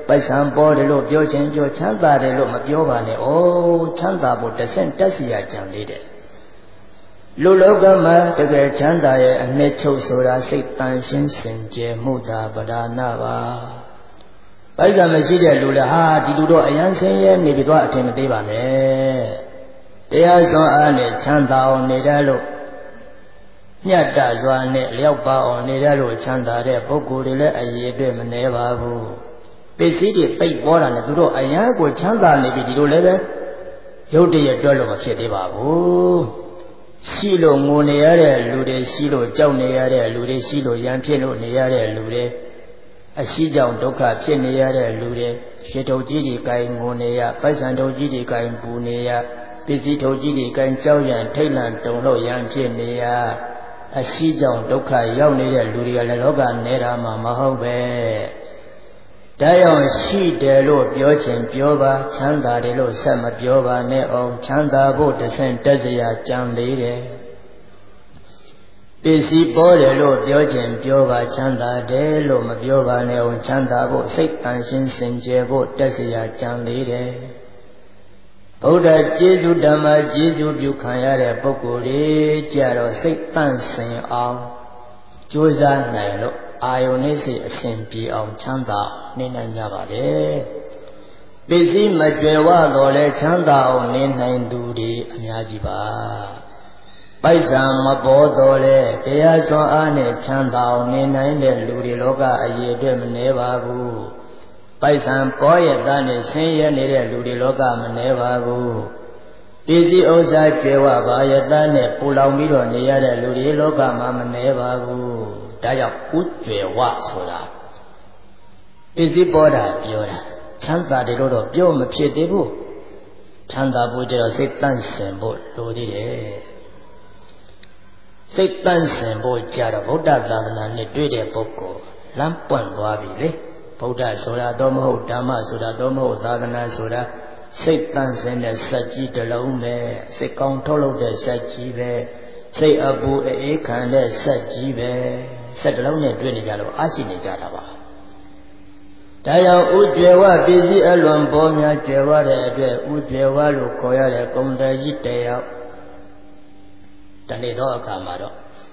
ပိုက်ဆံပေါ်တယ်လို့ပြောချင်းပြောချမ်းသာတယ်လို့မပြောပါနဲ့ဩချမ်းသာဖို့တဆင့်တက်စီရကြံလေးတယ်လူလောကမှာတကယ်ချမ်းသာရဲ့အနှစ်ချုပ်ဆိုတာစိတ်တန်ရှင်းစင်ကြယ်မှုသာပဒါနာပါပိုက်ဆံမရှိတဲ့လူလည်းဟာဒီလူတော့အယံဆင်းရဲနေပြီတော့အထင်မသေးပါနဲ့တရားစွမ်းအားနဲ့ချမ်းသာအောင်နေတတ်လို့မြတ်တစွာနဲ့လျောက်ပါအောင်နေတတ်လို့ချမ်းသာတဲ့ပုဂ္ဂိုလ်တွေလည်းအရေးအတွက်မနှဲပါဘူးပစ္စည်းတွေပိတ်ပေါ်တာနဲ့သူတို့အယံကိုချမ်းသာနေပြီဒီလိုလည်းပဲရုပ်တရက်တွက်လို့မဖြစ်သေးပါဘူးရှိလို့ငိုနေရတဲ့လူတွေရှိလို့ကြောက်နေရတဲ့လူတွေရှိလို့ရံဖြစ်လို့နေရတဲ့လူတွေအရှိကြောင့်ဒုက္ခဖြစ်နေရတဲ့လူတွေရေထုတ်ကြီးတွေကင်ငိုနေရပိုက်ဆံထုတ်ကြီးတွေကင်ပူနေရပစ္စည်းထုတ်ကြီးတွေကင်ကြောက်ရံထိတ်လန့်တုန်လို့ရံဖြစ်နေရအရှိကြောင့်ဒုက္ခရောက်နေတဲ့လူတွေကလည်းလောကနေတာမှမဟုတ်ပဲဒါကြောင့်ရှိတယ်လို့ပြောချင်ပြောပါချမ်းသာတယ်လို့ဆက်မပြောပါနဲ့အောင်ချမ်းသာဖို့တဆင့်တက်စရာကြံသေးတယ်ပစ္စည်းပေါ်တယ်လို့ပြောချင်ပြောပါချမ်းသာတယ်လို့မပြောပါနဲ့အောင်ချမ်းသာဖို့စိတ်တန်ရှင်းစင်ကြယ်ဖို့တက်စရာကြံသေးတယ်ဗုဒ္ဓကျေးဇူးဓမ္မကျေးဇူးပြုခံရတဲ့ပုဂ္ဂိုလ်တွေကြတော့စိတ်တန့်စင်အောင်ကြိုးစားနိုင်လို့အာယုန်နဲ့စိတ်အစဉ်ပြေအောင်ချမ်းသာနေနိုင်ကြပါလေပစ္စည်းမကြွယ်ဝတော့လဲချမ်းသာအောင်နေနိုင်သူတွေအများကြီးပါပိုက်ဆံမပေါ်တော့လဲတရားစွမ်းအားနဲ့ချမ်းသာအောင်နေနိုင်တဲ့လူတွေလောကအရေးအတွက်မနှဲပါဘူးပိုက်ဆံပေါ်ရတဲ့နဲ့ဆင်းရဲနေတဲ့လူတွေလောကမနှဲပါဘူးပစ္စည်းဥစ္စာကြွယ်ဝပါရတဲ့နဲ့ပူလောင်ပြီးတော့နေရတဲ့လူတွေလောကမှာမနှဲပါဘူးဒါကြောင့်ဥကြွယ်ဝဆိုတာပစ္စည်းပေါ်တာပြောတာချမ်းသာတယ်လို့တော့ပြောမဖြစ်သေးဘူးချမ်းသာဖို့ကြတော့စိတ်တန့်စင်ဖို့လိုသေးတယ်စိတ်တန့်စင်ဖို့ကြတော့ဗုဒ္ဓသာသနာနဲ့တွေ့တဲ့ပုဂ္ဂိုလ်လမ်းပွင့်သွားပြီလေဗုဒ္ဓဆိုတာတော့မဟုတ်ဓမ္မဆိုတာတော့မဟုတ်သာသနာဆိုတာစိတ်တန့်စင်တဲ့စက်ကြီးတစ်လုံးပဲစိတ်ကောင်းထုတ်လုပ်တဲ့စက်ကြီးပဲစိတ်အပူအေးခံတဲ့စက်ကြီးပဲစက်တစ်လုံးနဲ့တွေ့နေကြလို့အားရှိနေကြတာပါဒါကြောင့်ဥကြွယ်ဝပစ္စည်းအလွန်ပေါ်များကြွယ်ဝတဲ့အတွက်ဥကြွယ်ဝလို့ခေါ်ရတဲ့ကုံတကြီးတယောက်တနေ့တော့အခါမှာတော့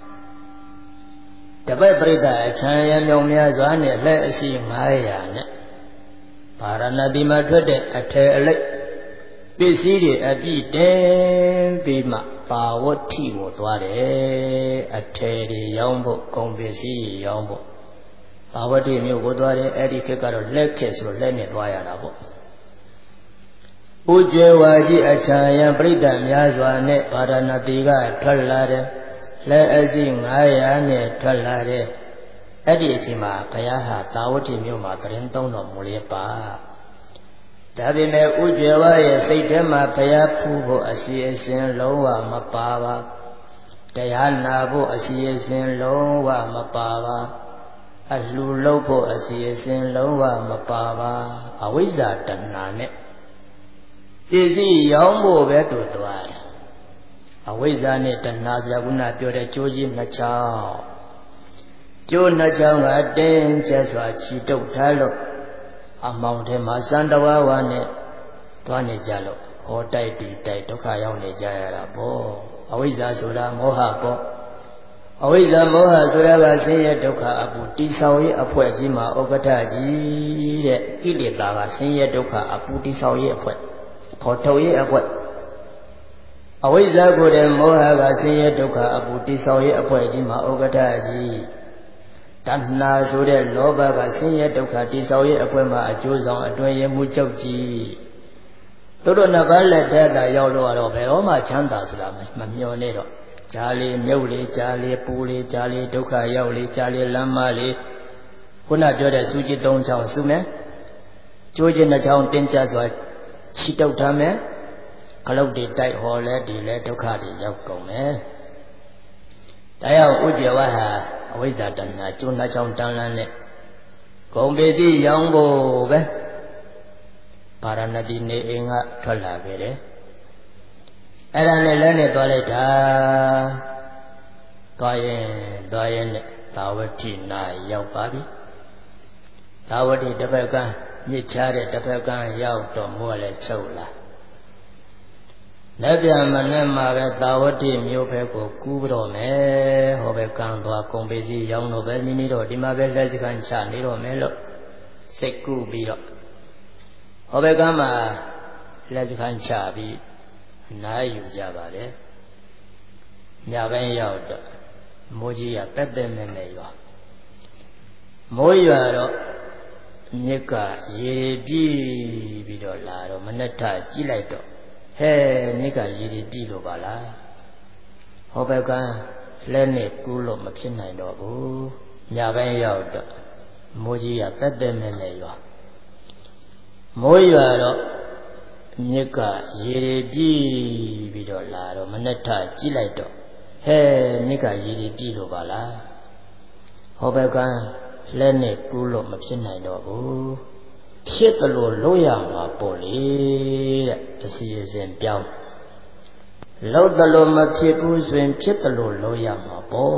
တပတ်ပြိတ္တအချမ်းရမြောင်များစွာနဲ့လက်အစီ900နဲ့ဗာရဏသီမှာထွက်တဲ့အထည်အလိပ်ပစ္စည်းတွေအပြည့်တင်ပြီးမှပါဝတ္ထိကိုသွားတယ်အထည်တွေရောင်းဖို့ကုန်ပစ္စည်းရောင်းဖို့ပါဝတ္ထိမျိုးကိုသွားတယ်အဲ့ဒီခေတ်ကတော့လက်ခက်ဆိုလက်နဲ့သွားရတာပေါ့ဥကြွယ်ဝါကြီးအချမ်းရပြိတ္တများစွာနဲ့ဗာရဏသီကထွက်လာတယ်လက်အစီ900နဲ့ထွက်လာတဲ့အဲ့ဒီအချိန်မှာဘုရားဟာသာဝတိမြို့မှာတရင်သုံးတော်မူလေပါဒါပေမဲ့ဥကြွယ်ဝရဲ့စိတ်ထဲမှာဘုရားဖူးဖို့အစီအစဉ်လုံးဝမပါပါတရားနာဖို့အစီအစဉ်လုံးဝမပါပါအလှူလုပ်ဖို့အစီအစဉ်လုံးဝမပါပါအဝိဇ္ဇာတဏှာနဲ့ပစ္စည်းရောင်းဖို့ပဲသူသွားတယ်အဝိဇ္ဇာနဲ့တဏှာဆိုတာကပြောတဲ့ကြိုးကြီးနှစ်ချောင်းကျိုးနှစ်ချောင်းကတင်းကျပ်စွာချီတုပ်ထားလို့အမောင်ထဲမှာစံတဝါဝါနဲ့သွားနေကြလို့ဟောတိုက်တီတိုက်ဒုက္ခရောက်နေကြရတာပေါ့အဝိဇ္ဇာဆိုတာမောဟပေါ့အဝိဇ္ဇာမောဟဆိုတာကဆင်းရဲဒုက္ခအပူတိဆောင်ရေးအဖွဲ့ကြီးမှာဥက္ကဋ္ဌကြီးတဲ့ကိလေသာကဆင်းရဲဒုက္ခအပူတိဆောင်ရေးအဖွဲ့ဖော်ထုတ်ရေးအဖွဲ့အဝိဇ္ဇာကိုယ်တဲ့မောဟကဆင်းရဲဒုက္ခအပူတိဆောင်ရေးအဖွဲ့ကြီးမှာဥက္ကဋ္ဌကြီးတဏှာဆိုတဲ့လောဘကဆင်းရဲဒုက္ခတိဆောင်ရေးအဖွဲ့မှာအကျိုးဆောင်အတွင်ရမှုကြောက်ကြီးတို့နှစ်ပါးလက်ထက်သာရောက်လို့တော့ဘယ်တော့မှချမ်းသာဆိုတာမမျှော်နေတော့ဂျာလီမြုပ်လေဂျာလီပူလေဂျာလီဒုက္ခရောက်လေဂျာလီလမ်းမလေခုနပြောတဲ့စူးကြီး3ချောင်းစူးမယ်ကျိုးကြီး2ချောင်းတင်းကျပ်စွာချီတုပ်ထားမယ်ခလုတ်တွေတိုက်ဟောလဲဒီလဲဒုက္ခတွေရောက်ကုန်မယ်ဒါကြောင့်ဥကြဝဟာအဝိဇ္ဇာတဏှာကျိုး2ချောင်းတန်းလန်းနဲ့ဂုံပေတိရောင်းဖို့ပဲဗာရဏသီနေအိမ်ကထွက်လာခဲ့တယ်အဲ့ဒါနဲ့လည်းနဲ့သွားလိုက်တာသွားရင်နဲ့သာဝတိနာရောက်ပါပြီသာဝတိတစ်ဖက်ကမြစ်ချတဲ့တစ်ဖက်ကရောက်တော့မိုးလည်းချုပ်လာလက်ပြန်မနဲ့မှာပဲတာဝတိမျိုးပဲကိုကူးတော့မယ်ဟောပဲကံသွားကုန်ပစ္စည်းရောင်းတော့ပဲနေတော့ဒီမှာပဲလက်စကန်ချနေတော့မယ်လို့စိတ်ကူးပြီးတော့ဟောပဲကမှာလက်စကန်ချပြီးနားယူကြပါလေညပိုင်းရောက်တော့မိုးကြီးကတက်တက်မဲ့မဲ့ရွာမိုးရွာတော့မြစ်ကရေပြည့်ပြီးတော့လာတော့မနဲ့ထကြည့်လိုက်တော့ဟဲမြစ်ကရေပြည့်လို့ပါလားဟောဘက်ကလက်နဲ့ကူးလို့မဖြစ်နိုင်တော့ဘူးညပိုင်းရောက်တော့မိုးကြီးကတက်တက်မဲ့မဲ့ရွာမိုးရွာတော့မြစ်ကရေပြည့်ပြီးတော့လာတော့မနဲ့ထကြည့်လိုက်တော့ဟဲမြစ်ကရေပြည့်လို့ပါလားဟောဘက်ကလက်နဲ့ကူးလို့မဖြစ်နိုင်တော့ဘူးဖြစ်တယ်လို့လို့ရမှာပေါ့လေတဲ့အစီအစဉ်ပြောင်းလို့တယ်လို့မဖြစ်ဘူးဆိုရင်ဖြစ်တယ်လို့လို့ရမှာပေါ့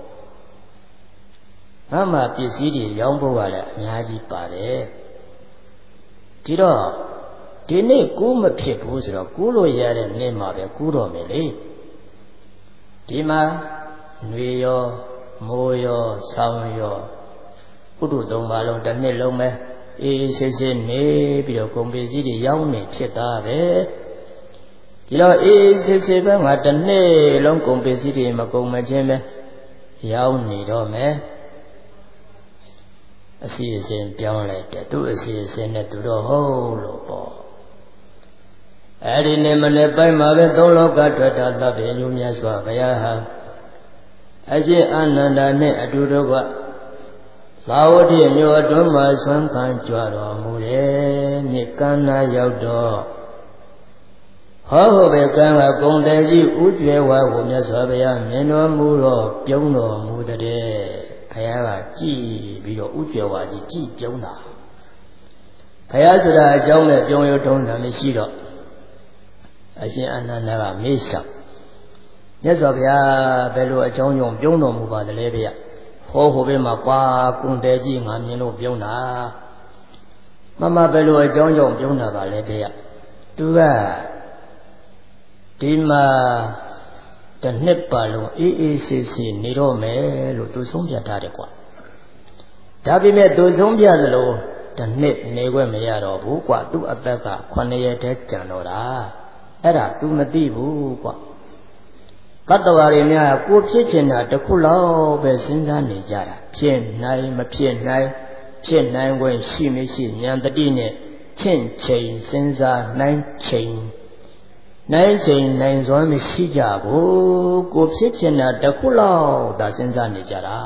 ငါမှပစ္စည်းတွေရောင်းဖို့ကလည်းအများကြီးပါတယ်ဒီတော့ဒီနေ့ကူးမဖြစ်ဘူးဆိုတော့ကူးလို့ရတဲ့နေ့မှာပဲကူးတော့မယ်လေဒီမှာຫນွေရောမိုးရောဆောင်းရောဥဒုသုံးပါလုံးတစ်နှစ်လုံးပဲအေးဆေးဆေးနေပြီးတော့ကုန်ပစ္စည်းတွေရောင်းနေဖြစ်တာပဲဒီတော့အေးဆေးဆေးပဲငါတစ်နှစ်လုံးကုန်ပစ္စည်းတွေမကုန်မချင်းပဲရောင်းနေတော့မယ်အစီအစဉ်ပြောင်းလိုက်တယ်သူ့အစီအစဉ်နဲ့သူတော့ဟုတ်လို့ပေါ့အဲ့ဒီနေ့မနေ့ပိုင်းမှာပဲသုံးလောကထွက်တာသဗ္ဗညုမြတ်စွာဘုရားဟာအရှင်အာနန္ဒာနဲ့အတူတကွသာဝတိမြို့အတွင်းမှာဆွမ်းခံကြွတော်မူတယ်မြစ်ကမ်းနာရောက်တော့ဟောဟောပဲကံကဂုံတယ်ကြီးဥကျွဲဝါကိုမြတ်စွာဘုရားမြင်တော်မူတော့ပြုံးတော်မူတဲ့ဘုရားကကြည်ပြီးတော့ဥကျွဲဝါကြီးကြည်ပြုံးတာဘုရားဆိုတာအကြောင်းနဲ့ပြုံးရထုံးတာမရှိတော့အရှင်အာနန္ဒာကမေးလျှောက်မြတ်စွာဘုရားဘယ်လိုအကြောင်းကြောင့်ပြုံးတော်မူပါသလဲဗျဟောဟိုဘက်မှာကွာကုံတယ်ကြီးငါမြင်လို့ပြုံးတာမမဘယ်လိုအကြောင်းကြောင့်ပြုံးတာပါလဲဗျသူကဒီမှာတစ်နှစ်ပါလုံးအေးအေးဆေးဆေးနေတော့မယ်လို့သူဆုံးဖြတ်ထားတယ်ကွာဒါပေမဲ့သူဆုံးဖြတ်သလိုတစ်နှစ်နေခွင့်မရတော့ဘူးကွာသူ့အသက်က9ရက်တည်းကျန်တော့တာအဲ့ဒါ तू မသိဘူးကွာတတ္တဝါတွေများကိုဖြစ်ချင်တာတစ်ခုလောက်ပဲစဉ်းစားနေကြတာဖြစ်နိုင်မဖြစ်နိုင်ဖြစ်နိုင်ခွင့်ရှိမရှိဉာဏ်တတိနဲ့ချင့်ချိန်စဉ်းစားနိုင်ချိန်နိုင်စွမ်းမရှိကြဘူးကိုဖြစ်ချင်တာတစ်ခုလောက်သာစဉ်းစားနေကြတာ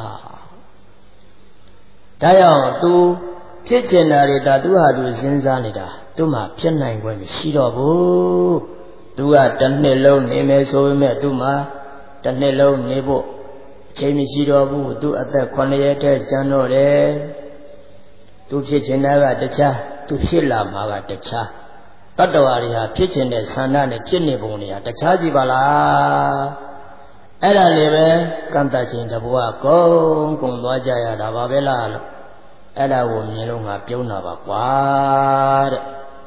ဒါကြောင့် तू ဖြစ်ချင်တာတွေဒါ तू ဟာ तू စဉ်းစားနေတာ तू မှဖြစ်နိုင်ခွင့်မရှိတော့ဘူးသူကတစ်နှစ်လုံးနေမယ်ဆိုပေမဲ့သူမှတစ်နှစ်လုံးနေဖို့အချိန်မရှိတော့ဘူးသူအသက်9ရက်တည်းကျန်တော့တယ်သူဖြစ်ချင်တာကတခြားသူဖြစ်လာမှာကတခြားတတ္တဝါတွေဟာဖြစ်ချင်တဲ့ဆန္ဒနဲ့ဖြစ်နေပုံတွေဟာတခြားစီပါလားအဲ့ဒါလည်းပဲကံတချင်းတဘဝကုန်သွားကြရတာပါပဲလားလို့အဲ့ဒါကိုမြင်လို့ငါပြုံးတာပါကွာတဲ့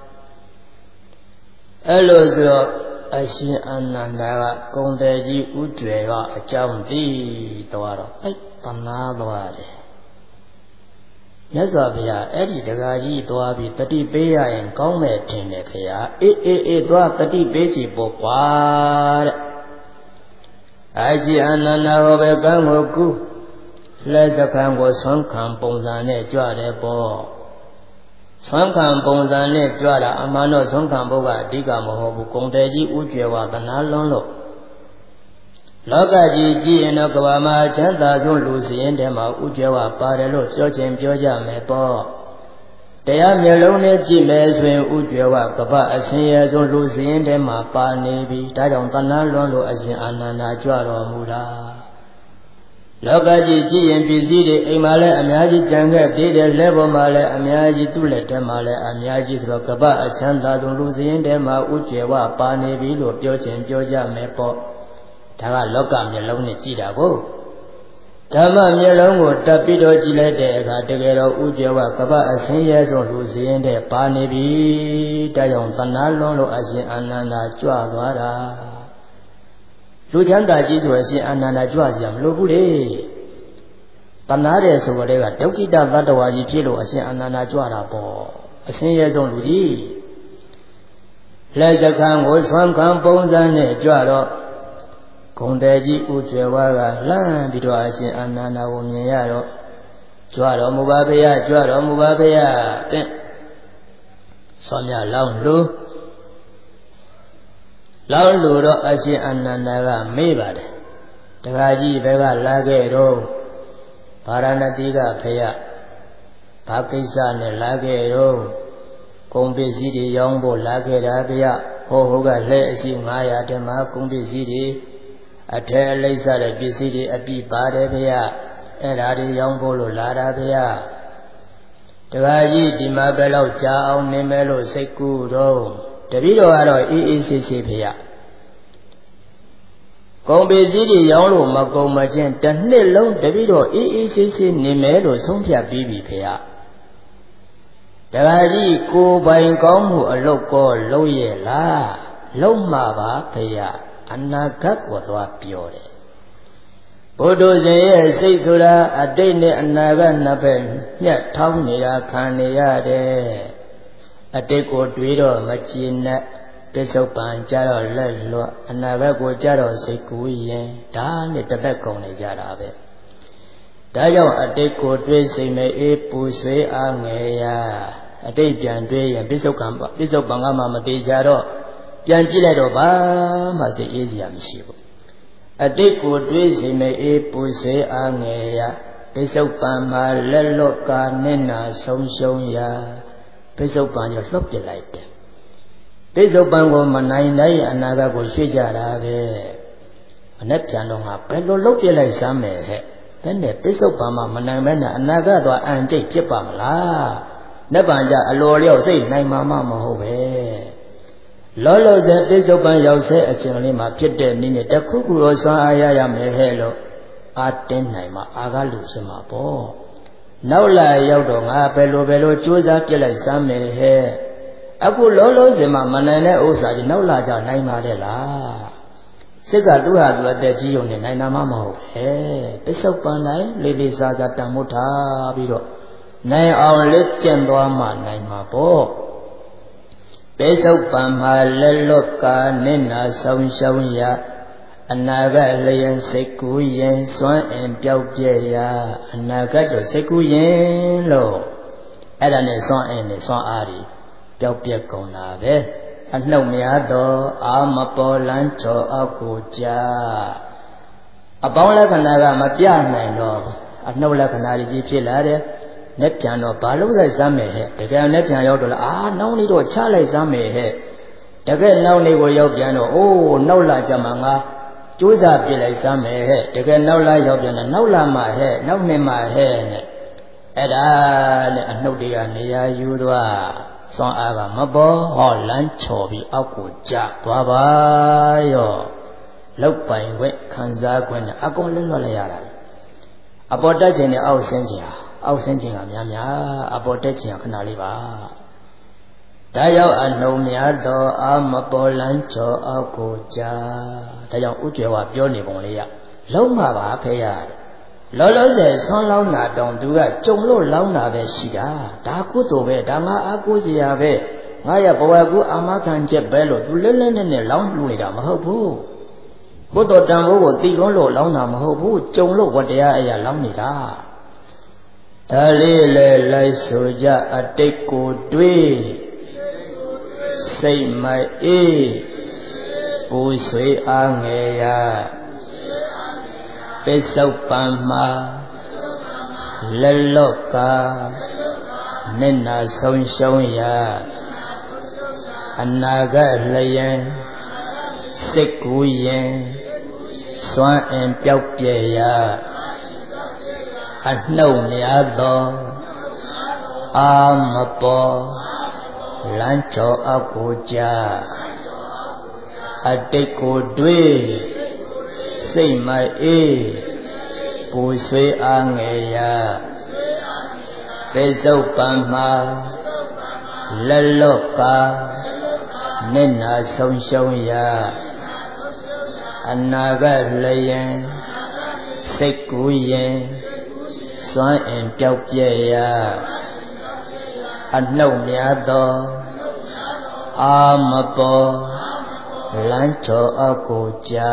အဲ့လိုဆိုတော့အရှင်အာနန္ဒာကကုံတယ်ကြီးဥကျွယ်ကအကြောင်းသိသွားတော့အဲ့တနာသွားတယ်မြတ်စွာဘုရားအဲ့ဒီတကားကြီးသွားပြီးတတိပေးရရင်ကောင်းမယ်ထင်တယ်ခရာအေးသွားတတိပေးကြည့်ပေါ့ကွာတဲ့အရှင်အာနန္ဒာဟောပဲကံကိုကူးလက်စခံကိုဆွမ်းခံပုံစံနဲ့ကြွတယ်ပေါ့ဆွမ်းခံပုံစံနဲ့ကြွတာအမှန်တော့ဆွမ်းခံဖို့ကအဓိကမဟုတ်ဘူးကုံတယ်ကြီးဥကျွယ်ဝါသနာလွန်းလို့လောကကြီးကြည့်ရင်တော့ကဘာမှာချမ်းသာဆုံးလူစရင်ထဲမှာဥကျွယ်ဝါပါတယ်လို့ပြောခြင်းပြောကြမယ်ပေါ့တရားမျက်လုံးနဲ့ကြည့်မယ်ဆိုရင်ဥကျွယ်ဝါကဘာအစင်ရဆုံးလူစရင်ထဲမှာပါနေပြီဒါကြောင့်သနာလွန်းလို့အရှင်အာနန္ဒာကြွတော်မူတာလောကကြီးကြည့်ရင်ပစ္စည်းတွေအိမ်မှာလည်းအများကြီးကြံခဲ့သေးတယ်လက်ပေါ်မှာလည်းအများကြီးသူ့လက်ထဲမှာလည်းအများကြီးဆိုတော့ကပ္ပအချမ်းသာဆုံးလူစရင်ထဲမှာဥကျေဝပါနေပြီလို့ပြောခြင်းပြောကြမယ်ပေါ့ဒါကလောကမျက်လုံးနဲ့ကြည့်တာကို Dhamma Mielongo Tapido Gilete, Categoro Ujawa, Kaba, Asinyas or Luciente, Panibi, Dayon, Fanalon, Asin Ananda, Juadwara. Luchanda Jisu, Ananda Juaziam, Lubule. Panare Sogorega, Dokita Vadawaji Pilo, Asin Ananda Juara, Asinyas on Ludi. Let the Kang was one compound and Juaro. Kondeji Ujewaga, Land, Bidoasi, Anana Umiaro, Juaro Mubabea, Juaro Mubabea, Sonia Launlu Launlu, Asi Ananaga, Mebad, Tagaji Vega Lagero, Paranatiga Pea, Pakistan Lagero, Kombi City, Yombo Lagera, Hoga Lesi, Maya, Tema, Kombi City. A tell Lisa the busy a bee badabia, and Adi Yombolo Ladabia. The Raji di Mabelo Jao Nemelo Securo, the Vido Aro EECPia. Combe Zidi Yolo Mago Magen, the Nilo, the Vido EECC Nemelo Sompia Bibi Pia. The Raji go by Gomu a loco Loye La, Lomava Pia. Anagat was what pure. Bodo Zay, say Sura, a day Anaga Naben, yet Townia Kaniade. A deco Duido, Machina, Pesopan, Jaro, Lelo, Anaga Jaro, Sequoia, down at the back on the Jarabe. Dayo, a deco dressing may a pushe angea, a day beyond day and Bisopangama de Jaro. Janjilado ba masi easy amshibo. A day could raise him a pussy angea, Pesopama, Leloka, Nena, Somshoya, Pesopan, your look like them. Pesopango Manai, and Naga go Shijarabe. A Nepjanonga, Pelo look like some head. Then the Pesopama, Manamena, and Naga, and J. Chipamla. Nebanja, a lorio say, Nai Mama Mahove. Lolo the Pesopan Yose, a Chinima, Pite, Nini, the Kukuro, Saya, Mehelo, Atenaima, Agalusima, Po. Now lie Yodonga, Pelo Velo, choose up till I some hair. Aku Lolo, the Mamana, Osa, no larger Naima de la. Sega do have what the Gion and Naina Mama, eh, Pesopan, Lady Saga Tamuta, Bido. Nay, our let Chendoma, Naima, Po. Pesopama Leloka Nina Somshoya Anaga Layan Sekuyen Swan and Piaupiaya Anaga Sekuyen Lo Adane Swan and the Swan Ari Piaupia Konave Anomiado Amapo Lancho Akuja Abola Kanaga Mapiana no Anola Kanari Pilare Nepjano, Baluza Zame, the girl Nepjan Yodola, no need to Charlie Zame, the girl no need to Yopiano, oh, no la Jamanga, Juza Pila Zame, the girl no la Yopiana, no la my hair, no name my hair, Eda, no dear near Yudua, Son Aga Mabo, or Lanchobi, Akuja, Babayo, Look by wet Kanza Gwen, Agon About that in the Ausentia. Sending a Yamia, about touching a canaliva. Dayo and no miado, Amapo Lancho, Akuja, Dayo Ujewa, Bioni Bonia, Loma Payad. Lolo the son Launa don't do that, Jomlo Launa Veshida, Dakuto Ve, Dama Akuzia Ve, Maya Boagu Amakan Jebello, Lulen and the Laun Lunida Mahobu. Bodo Dambo, the Lolo Launa Mahobu, Jomlo, what they are a Launida. Talile lai soja ateku dwe say my pusui angeya pesopama leloka nena somshoya anaga layan sekuyen swan and piaupiaya Anomiado Amapo Lancho Akuja Ateku Dwe Say my ပူဆွေးအားငယ်ရာပိစုပ္ပံမှာလက်လွတ်ကာနိနာဆုံးရှုံးရာအနာဂတ်လျင်စိတ်ကူးရင်စွမ်းအင်ပြောက်ပြဲရာအနှုတ်များသောအာမပေါ်လမ်းချောအောက်ကိုကြာ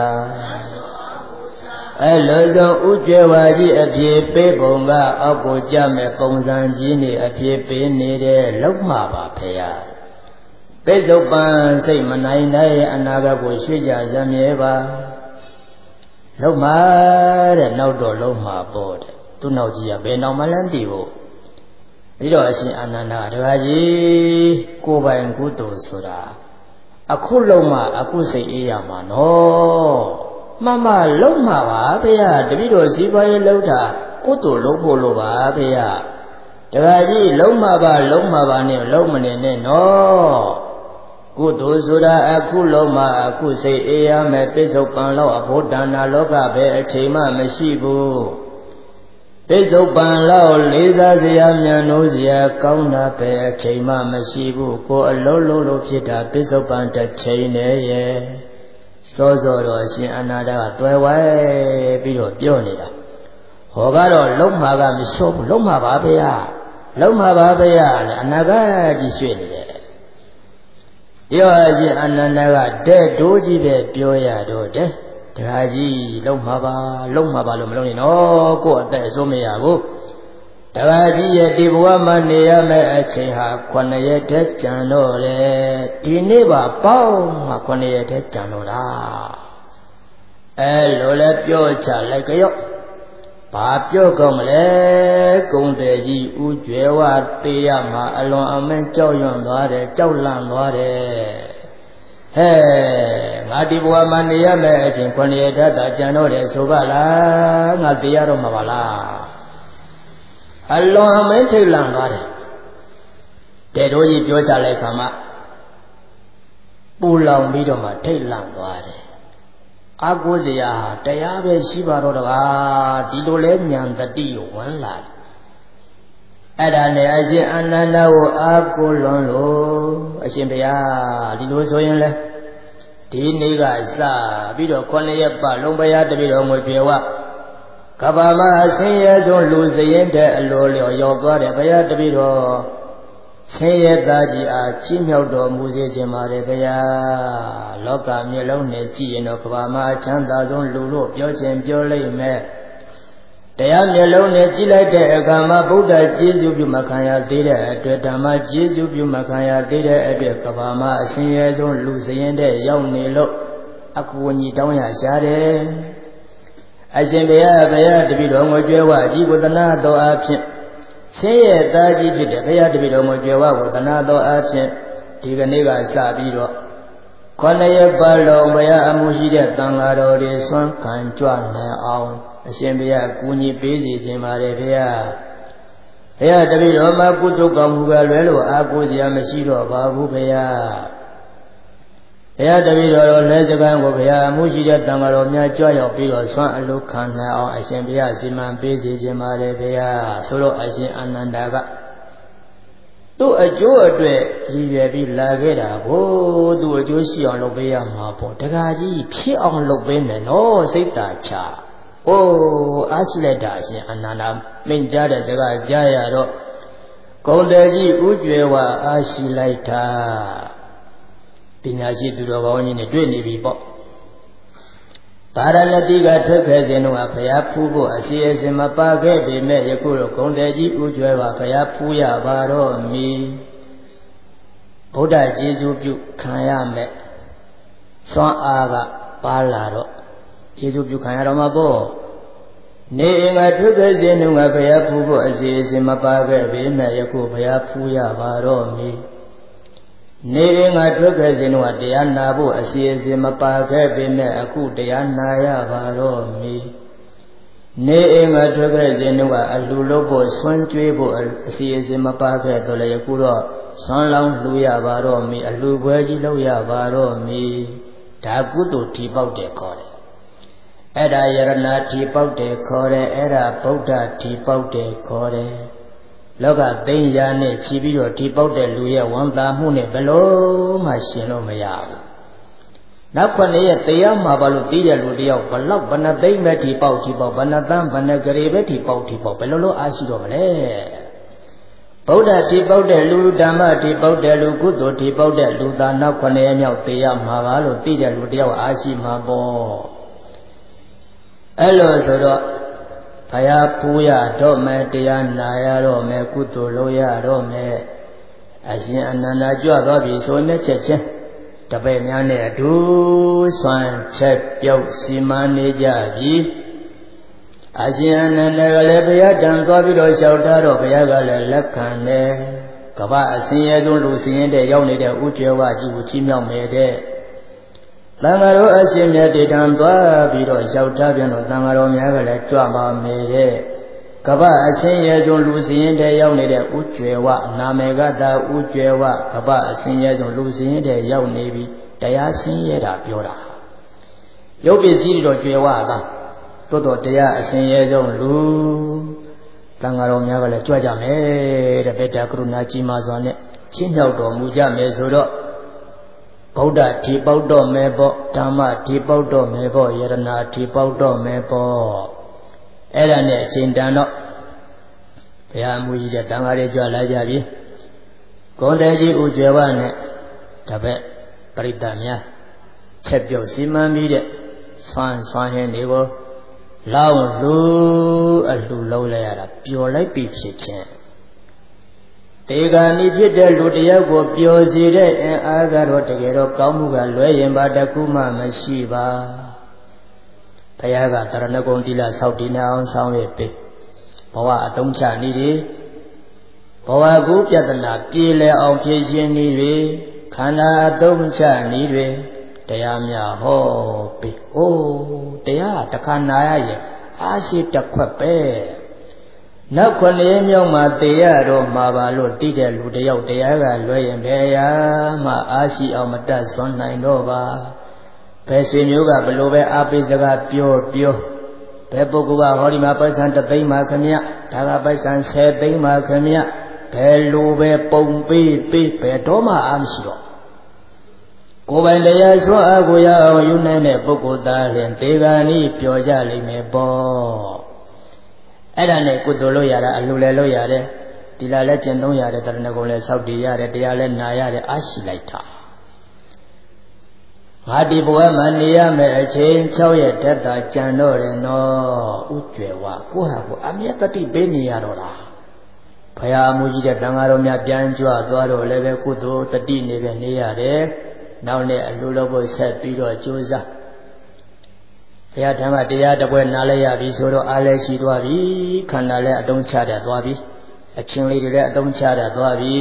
အဲ့လိုဆိုဥကြွယ်ဝါကြီးအပြေပေးပုံကအောက်ကိုကြမဲ့ပုံစံကြီးနေအပြေပေးနေတဲ့လောက်မှာပါဖေရပိစုပန်စိတ်မနိုင်တဲ့အနာဂတ်ကိုရွှေ့ကြစမြဲပါလောက်မှာတဲ့နောက်တော့လုံးမှာပေါ့တဲ့သူ့နောက်ကြီးကဘယ်နောက်မှလမ်းတည်ဖို့ပြီးတော့အရှင်အာနန္ဒာတခါကြီးကိုယ်ပိုင်ကုသိုလ်ဆိုတာအခုလုံးမှအခုစိတ်အေးရမှာနော်မမလုံးမှာပါဖေရတပည့်တော်စီးပွားရေးလုပ်တာကုသိုလ်လုပ်ဖို့လိုပါဖေရတခါကြီးလုံးမှာပါနဲ့လုံးမနေနဲ့နော်ကုသိုလ်ဆိုတာအခုလုံးမှာအခုစိတ်အေးရမယ်ပိစုပန်လောက်အဖို့ဒါနာလောကပဲအချိန်မှမရှိဘူးပိစုပန်လောက်လေးစားစရာမြန်လို့စရာကောင်းတာပဲအချိန်မှမရှိဘူးကိုအလုံးလုံးဖြစ်တာပိစုပန်တစ်ချိန်နဲ့ရဲ့စောစောတော့ရှင်အနန္ဒာကတွယ်ဝဲပြီးတော့ပြောနေတာဟောကတော့လုံးမှာကမလျှော့ဘူးလုံးမှာပါဗျာလုံးမှာပါဗျာလေအနာဂတ်ကြီးရွှေ့နေတယ်ပြောရှင်အနန္ဒာကတဲ့တိုးကြီးပဲပြောရတော့တဲ့တခါကြီးလုံးမှာပါလို့မလုံးနဲ့နော်ကို့အသက်အစိုးမရဘူးတခါကြီးရဲ့ဒီဘဝမှာနေရမယ့်အချိန်ဟာ9ရက်တည်းကြံတော့လေဒီနေ့ပါပေါင်းမှာ9ရက်တည်းကြံတော့လားအဲလိုလဲပြောချလိုက်ကြော့ဘာပြောကောင်းမလဲကုံတယ်ကြီးဥကျွဲဝသေးရမှာအလွန်အမင်းကြောက်ရွံ့သွားတယ်ကြောက်လန့်သွားတယ်ဟဲ့ငါဒီဘဝမှာနေရမယ့်အချိန်9ရက်တည်းသာကြံတော့တယ်ဆိုပါလားငါသိရတော့မှာပါလားအလွန်အမင်းထိတ်လန့်သွားတယ်တဲ့တို့ကြီးပြောချလိုက်ခါမှပူလောင်ပြီးတော့မှထိတ်လန့်သွားတယ်အာကိုစရာတရားပဲရှိပါတော့တကားဒီလိုလဲဉာဏ်တတိဝင်လာတယ်အဲ့ဒါနဲ့အရှင်အာနန္ဒာကိုအာကိုလွန်လို့အရှင်ဘုရားဒီလိုဆိုရင်လဲဒီနေ့ကစပြီးတော့9ရက်ပတ်လုံးဘုရားတပည့်တော်ငွေပြေဝကဗ္ဗမအဆင်းရဲဆုံးလူစရင်တဲ့အလိုလျော်ရောက်သွားတယ်ဘုရားတပည့်တော်ဆင်းရဲသားကြီးအားချီးမြှောက်တော်မူစေခြင်းပါတယ်ဘုရားလောကမျက်လုံးနဲ့ကြည့်ရင်တော့ကဗ္ဗမအချမ်းသာဆုံးလူလို့ပြောခြင်းပြောလိုက်မယ်တရားမျက်လုံးနဲ့ကြည့်လိုက်တဲ့အခါမှာဗုဒ္ဓကျေးဇူးပြုမခံရသေးတဲ့အတွက်ဓမ္မကျေးဇူးပြုမခံရသေးတဲ့အတွက်ကဗ္ဗမအဆင်းရဲဆုံးလူစရင်တဲ့ရောက်နေလို့အကူအညီတောင်းရရှာတယ်အရှင်ဘုရားတပည့်တော်ငွေကြွယ်ဝကြီးကိုသနာတော်အဖြစ်ဆင်းရဲသားကြီးဖြစ်တဲ့ဘုရားတပည့်တော်ငွေကြွယ်ဝကိုသနာတော်အဖြစ်ဒီကနေ့ကစပြီးတော့9ရက်ပတ်လုံးဘုရားအမှုရှိတဲ့သံဃာတော်တွေဆွမ်းခံကြွနိုင်အောင်အရှင်ဘုရားကူညီပေးစီခြင်းပါတယ်ဘုရားတပည့်တော်မှာကုသိုလ်ကောင်းမှုကလွဲလို့အားကိုးစရာမရှိတော့ပါဘူးဘုရားတပည့်တော်လက်စကံကိုဘုရားအမှုရှိတဲ့တန်ဃာတော်များကြွရောက်ပြီးတော့ဆွမ်းအလုခံနိုင်အောင်အရှင်ဘုရားစီမံပေးစီခြင်းပါတယ်ဘုရားဆိုတော့အရှင်အာနန္ဒာကသူ့အကျိုးအတွက်ရည်ရွယ်ပြီးလာခဲ့တာကိုသူ့အကျိုးရှိအောင်လုပ်ပေးရမှာပေါ့တခါကြီးဖြစ်အောင်လုပ်ပေးမယ်နော်စိတ်သာချအိုးအားရှိလိုက်တာအရှင်အာနန္ဒာမင်းကြားတဲ့စကားကြားရတော့ဂုံတယ်ကြီးဥကျွယ်ဝအားရှိလိုက်တာပညာရှိသူတော်ကောင်းကြီးနဲ့တွေ့နေပြီပေါ့ဗာရဏသီကထွက်ခဲ့စဉ်တုန်းကဘုရားဖူးဖို့အစီအစဉ်မပါခဲ့ပေမဲ့ယခုတော့ဂုံတယ်ကြီးဥကျွယ်ဝဘုရားဖူးရပါတော့မီဗုဒ္ဓကျေးဇူးပြုခံရမယ်စွမ်းအားကပါလာတော့ကျေးဇူးပြုခံရတော့မှာပေါ့နေအင်္ဂါထွက်ခဲ့စဉ်တုန်းကဘုရားဖူးဖို့အစီအစဉ်မပါခဲ့ပေမဲ့ယခုဘုရားဖူးရပါတော့မီနေရင်ငါထွက်ခဲ့စဉ်တော့တရားနာဖို့အစီအစဉ်မပါခဲ့ပေမဲ့အခုတရားနာရပါတော့မီနေရင်ငါထွက်ခဲ့စဉ်တော့အလှလုပ်ဖို့ဆွမ်းကြွေးဖို့အစီအစဉ်မပါခဲ့တော့လေအခုတော့ဆွမ်းလောင်းလှူရပါတော့မီအလှပွဲကြီးလုပ်ရပါတော့မီဒါကုသိုလ်ထီပေါက်တယ်ခေါ်တယ်အဲ့ဒါယရဏထီပေါက်တယ်ခေါ်တယ်အဲ့ဒါဗုဒ္ဓထီပေါက်တယ်ခေါ်တယ်လောကသိဉ္ဇာနဲ့ချီပြီးတော့ထီပေါက်တဲ့လူရဲ့ဝန်တာမှုနဲ့ဘယ်လို့မှရှင်လို့မရဘူးနောက်ခုနှစ်ရက်တရားမှာဘာလို့သိတဲ့လူတယောက်ဘလောက်ဘဏ္ဍသိမ့်ပဲထီပေါက်ဘဏ္ဍသန်းဘဏ္ဍဂရေပဲထီပေါက်ဘယ်လိုအားရှိတော့မလဲဗုဒ္ဓထီပေါက်တဲ့လူဓမ္မထီပေါက်တဲ့လူကုသိုလ်ထီပေါက်တဲ့လူသာနောက်ခုနှစ်ရက်မြောက်တရားမှာပါလို့သိတဲ့လူတယောက်အားရှိမှာပေါ့အဲ့လိုဆိုတော့ဘုရားပူရတော့မယ်တရားနာရတော့မယ်ကုသိုလ်လုပ်ရတော့မယ်အရှင်အနန္ဒာကြွသွားပြီဆိုနေချက်ချင်းတပည့်များနဲ့အတူဆွမ်းချက်ပြုတ်စီမံနေကြပြီအရှင်အနန္ဒာကလည်းဘုရားတန်သွားပြီးတော့လျှောက်ထားတော့ဘုရားကလည်းလက်ခံတယ်ကမ္ဘာအစင်းရဲဆုံးလူစင်းရဲတဲ့ရောက်နေတဲ့ဥကျေဝကြီးကိုချီးမြှောက်မယ်တဲ့သံဃာတော်အရှင်မြတ်တေတံသွားပြီးတော့ရောက်ထားပြန်တော့သံဃာတော်များကလည်းကြွပါမယ်တဲ့ကမ္ဘာအရှင်ရဲ့ဆုံးလူစင်းတဲ့ရောက်နေတဲ့ဥကျွယ်ဝနာမေကတာဥကျွယ်ဝကမ္ဘာအရှင်ရဲ့ဆုံးလူစင်းတဲ့ရောက်နေပြီတရားဆင်းရဲတာပြောတာရုပ်ပစ္စည်းတော့ကျွယ်ဝတာတိုးတော့တရားအရှင်ရဲ့ဆုံးလူသံဃာတော်များကလည်းကြွကြမယ်တဲ့ဗေဒ္ဓကရုဏာကြီးမားစွာနဲ့ချင်းမြောက်တော်မူကြမယ်ဆိုတော့ဗုဒ္ဓထီပေါက်တော့မယ်ပေါ့ဓမ္မထီပေါက်တော့မယ်ပေါ့ယရဏထီပေါက်တော့မယ်ပေါ့အဲ့ဒါနဲ့အချိန်တန်တော့ဘုရားမူကြီးတဲ့တန်ဃာတွေကြွလာကြပြီဂုံတဲကြီးဥကျွယ်ဝနဲ့တပည့်ပရိသတ်များချက်ပြုတ်စီမံပြီးတဲ့ဆွမ်းဟင်းတွေကိုလောင်းလူအလှလုံးလိုက်ရတာပျော်လိုက်ပြီဖြစ်ခြင်းတေဂာနိဖြစ်တဲ့လူတယောက်ကိုပျော်စေတဲ့အင်အားကတော့တကယ်တော့ကောင်းမှုကလွဲရင်ပါတခုမှမရှိပါဘုရားကတရဏဂုံတိလဆောက်တည်နေအောင်ဆောင်ရွက်ပေးဘဝအသုံးချနည်းတွေဘဝကူပြဿနာပြေလည်အောင်ဖြေရှင်းနည်းတွေခန္ဓာအသုံးချနည်းတွေတရားများဟောပေးအိုးတရားတစ်ခါနာရရင်အားရှိတစ်ခွက်ပဲနောက်ခုနှစ်ရက်မြောက်မှာသေရတော့မှာပါလို့သိတဲ့လူတယောက်တရားကလွဲရင်ဘယ်ရာမှအားရှိအောင်မတတ်စွမ်းနိုင်တော့ပါဘယ်ဆွေမျိုးကဘလို့ပဲအားပေးစကားပြောဘယ်ပုဂ္ဂိုလ်ကဟောဒီမှာပိုက်ဆံ3သိန်းပါခမရဒါကပိုက်ဆံ10သိန်းပါခမရဘယ်လိုပဲပုံပေးဘယ်တော့မှအားမရှိတော့ကိုယ်ပိုင်တရားစွမ်းအားကိုရအောင်ယူနိုင်တဲ့ပုဂ္ဂိုလ်သားလျင်ဒေဂာနိပြောကြလိမ့်မယ်ပေါ့အဲ့ဒါနဲ့ကုသိုလ်လို့ရတာအလှလည်းလို့ရတယ်ဒီလာလည်းကျင့်သုံးရတယ်တရဏဂုံလည်းစောက်တည်ရတယ်တရားလည်းနာရတယ်အားရှိလိုက်တာငါဒီဘဝမှာနေရမယ်အချိန်6ရက်တက်တာကြံတော့တယ်နော်ဥကျွယ်ဝကိုဟာကိုအမြတ်တတိပေးနေရတော့လားဘုရားမူကြီးတဲ့တန်ဃာတော်များပြန်ကြွသွားတော့လည်းပဲကုသိုလ်တတိနေပဲနေရတယ်နောက်နဲ့အလှလို့ဖို့ဆက်ပြီးတော့ကြိုးစားဘုရားဓမ္မတရားတပွဲနားလဲရပြီဆိုတော့အားလည်းရှိသွားပြီခန္ဓာလည်းအတုံးချတတ်သွားပြီအချင်းလေးတွေလည်းအတုံးချတတ်သွားပြီ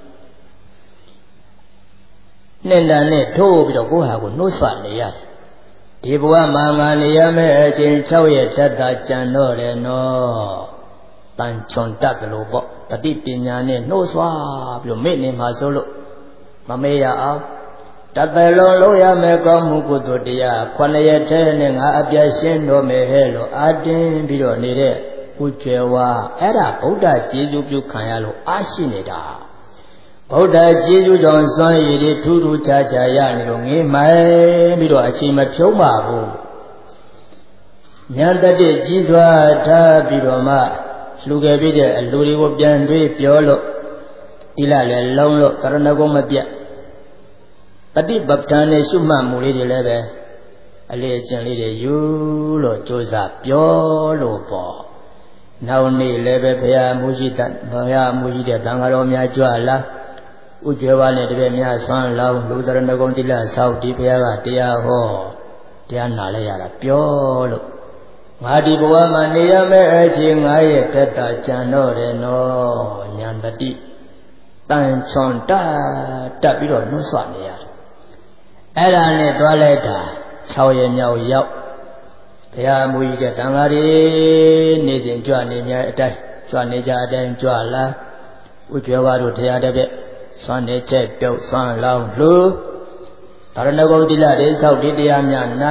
နှင့်တန်နဲ့ထိုးပြီးတော့ကိုယ့်ဟာကိုနှိုးဆွနေရတယ်ဒီဘဝမှာငါနေရမယ့်အချိန်6ရက်တတ်တာကြံတော့တယ်နော်တန်ချွန်တတ်တယ်လို့ပေါ့တတိပညာနဲ့နှိုးဆွပြီးတော့မေ့နေမှာဆိုလို့မမေ့ရအောင်တသက်လုံးလုံးရမယ်ကောင်းမှုကုသိုလ်တရား9ရက်ထဲနဲ့ငါအပြည့်ရှင်းတော်မယ်ဟဲ့လို့အာတင်းပြီးတော့နေတဲ့ဥကျွယ်ဝအဲ့ဒါဗုဒ္ဓကျေးဇူးပြုခံရလို့အားရှိနေတာဗုဒ္ဓကျေးဇူးကြောင့်စွမ်းရည်တွေထူးထူးခြားခြားရနေလို့ငေးမိုင်းပြီးတော့အချိန်မဖြုံးပါဘူးဉာဏ်တတိကြီးစွာထားပြီးတော့မှလှူခဲ့ပြီးတဲ့အလှူတွေကိုပြန်တွေးပြောလို့တိလလည်းလုံးလို့ကရဏဂုံမပြတ်တတိပဋ္ဌာန်နဲ့ရှုမှတ်မှုလေးတွေလည်းပဲအလေးအကျင့်လေးတွေယူလို့ကြိုးစားပြောလို့ပေါ့နောက်နေ့လည်းပဲဘုရားမူရှိတဲ့သံဃာတော်များကြွလာဥကျွယ်ဝနဲ့တပည့်များဆွမ်းလောင်းလူသရဏဂုံတိလဆောက်ဒီဘုရားကတရားဟောတရားနာလဲရတာပြောလို့ငါဒီဘဝမှာနေရမယ့်အချိန်9ရက်တက်တာကြံတော့တယ်နော်ဉာဏ်တတိတန်ချွန်တက်ပြီးတော့နှုတ်ဆွနေရတယ်အဲ့ဒါနဲ့တွားလိုက်တာ6ရက်မြောက်ရောက်ဘုရားမူကြီးတဲ့တန်ဃာတွေနေစဉ်ကြွနေများအတိုင်းကြွနေကြအတိုင်းကြွလာဥကျွယ်ဝတို့တရားတပည့်ဆွမ်းနေချက်ပြုတ်ဆွမ်းလောင်းလှူတရဏဂုံတိလတွေဆောက်ဒီတရားများနာ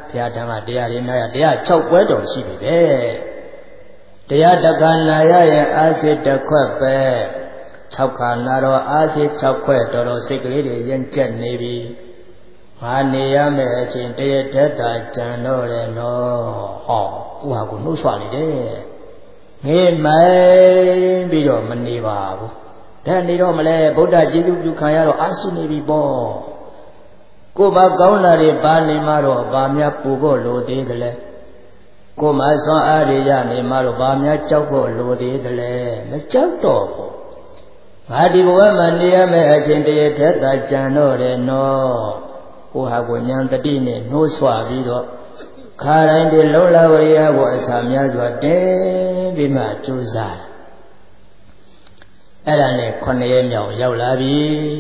ဘုရားထံကတရားရင်းနာရတရား6ပွဲတော်ရှိပြီပဲတရားတခါနာရရင်အားစိတ်တစ်ခွက်ပဲ6ခါနာတော့အားစိတ်6ခွက်တော်စိတ်ကလေးတွေရင်ကျက်နေပြီငါနေရမယ်အချိန်တရက်တည်းသာကြံတော့တယ်နော်ဟောကိုဟာကိုနှုတ်ဆွနေတယ်ငေးမိုင်းပြီးတော့မနေပါဘူးဒါနေတော့မလဲဗုဒ္ဓကျေးဇူးပြုခံရတော့အားရှိနေပြီပေါ့ကိုယ်ဘာကောင်းတာတွေပါနေမှတော့ဘာများပူဖို့လိုသေးသလဲကိုယ်မဆွမ်းအားတွေရနေမှတော့ဘာများကြောက်ဖို့လိုသေးသလဲမကြောက်တော့ဘူးငါဒီဘဝမှာနေရမယ်အချိန်တည်းထက်သာကြံတော့တယ်နော်ကိုဟာကိုဉာဏ်တတိနဲ့နှိုးဆွပြီးတော့ခါတိုင်းဒီလုံလဝရိယကိုအစာများစွာတင်းပြီးမှကြိုးစားအဲ့ဒါနဲ့9ရက်မြောက်ရောက်လာပြီ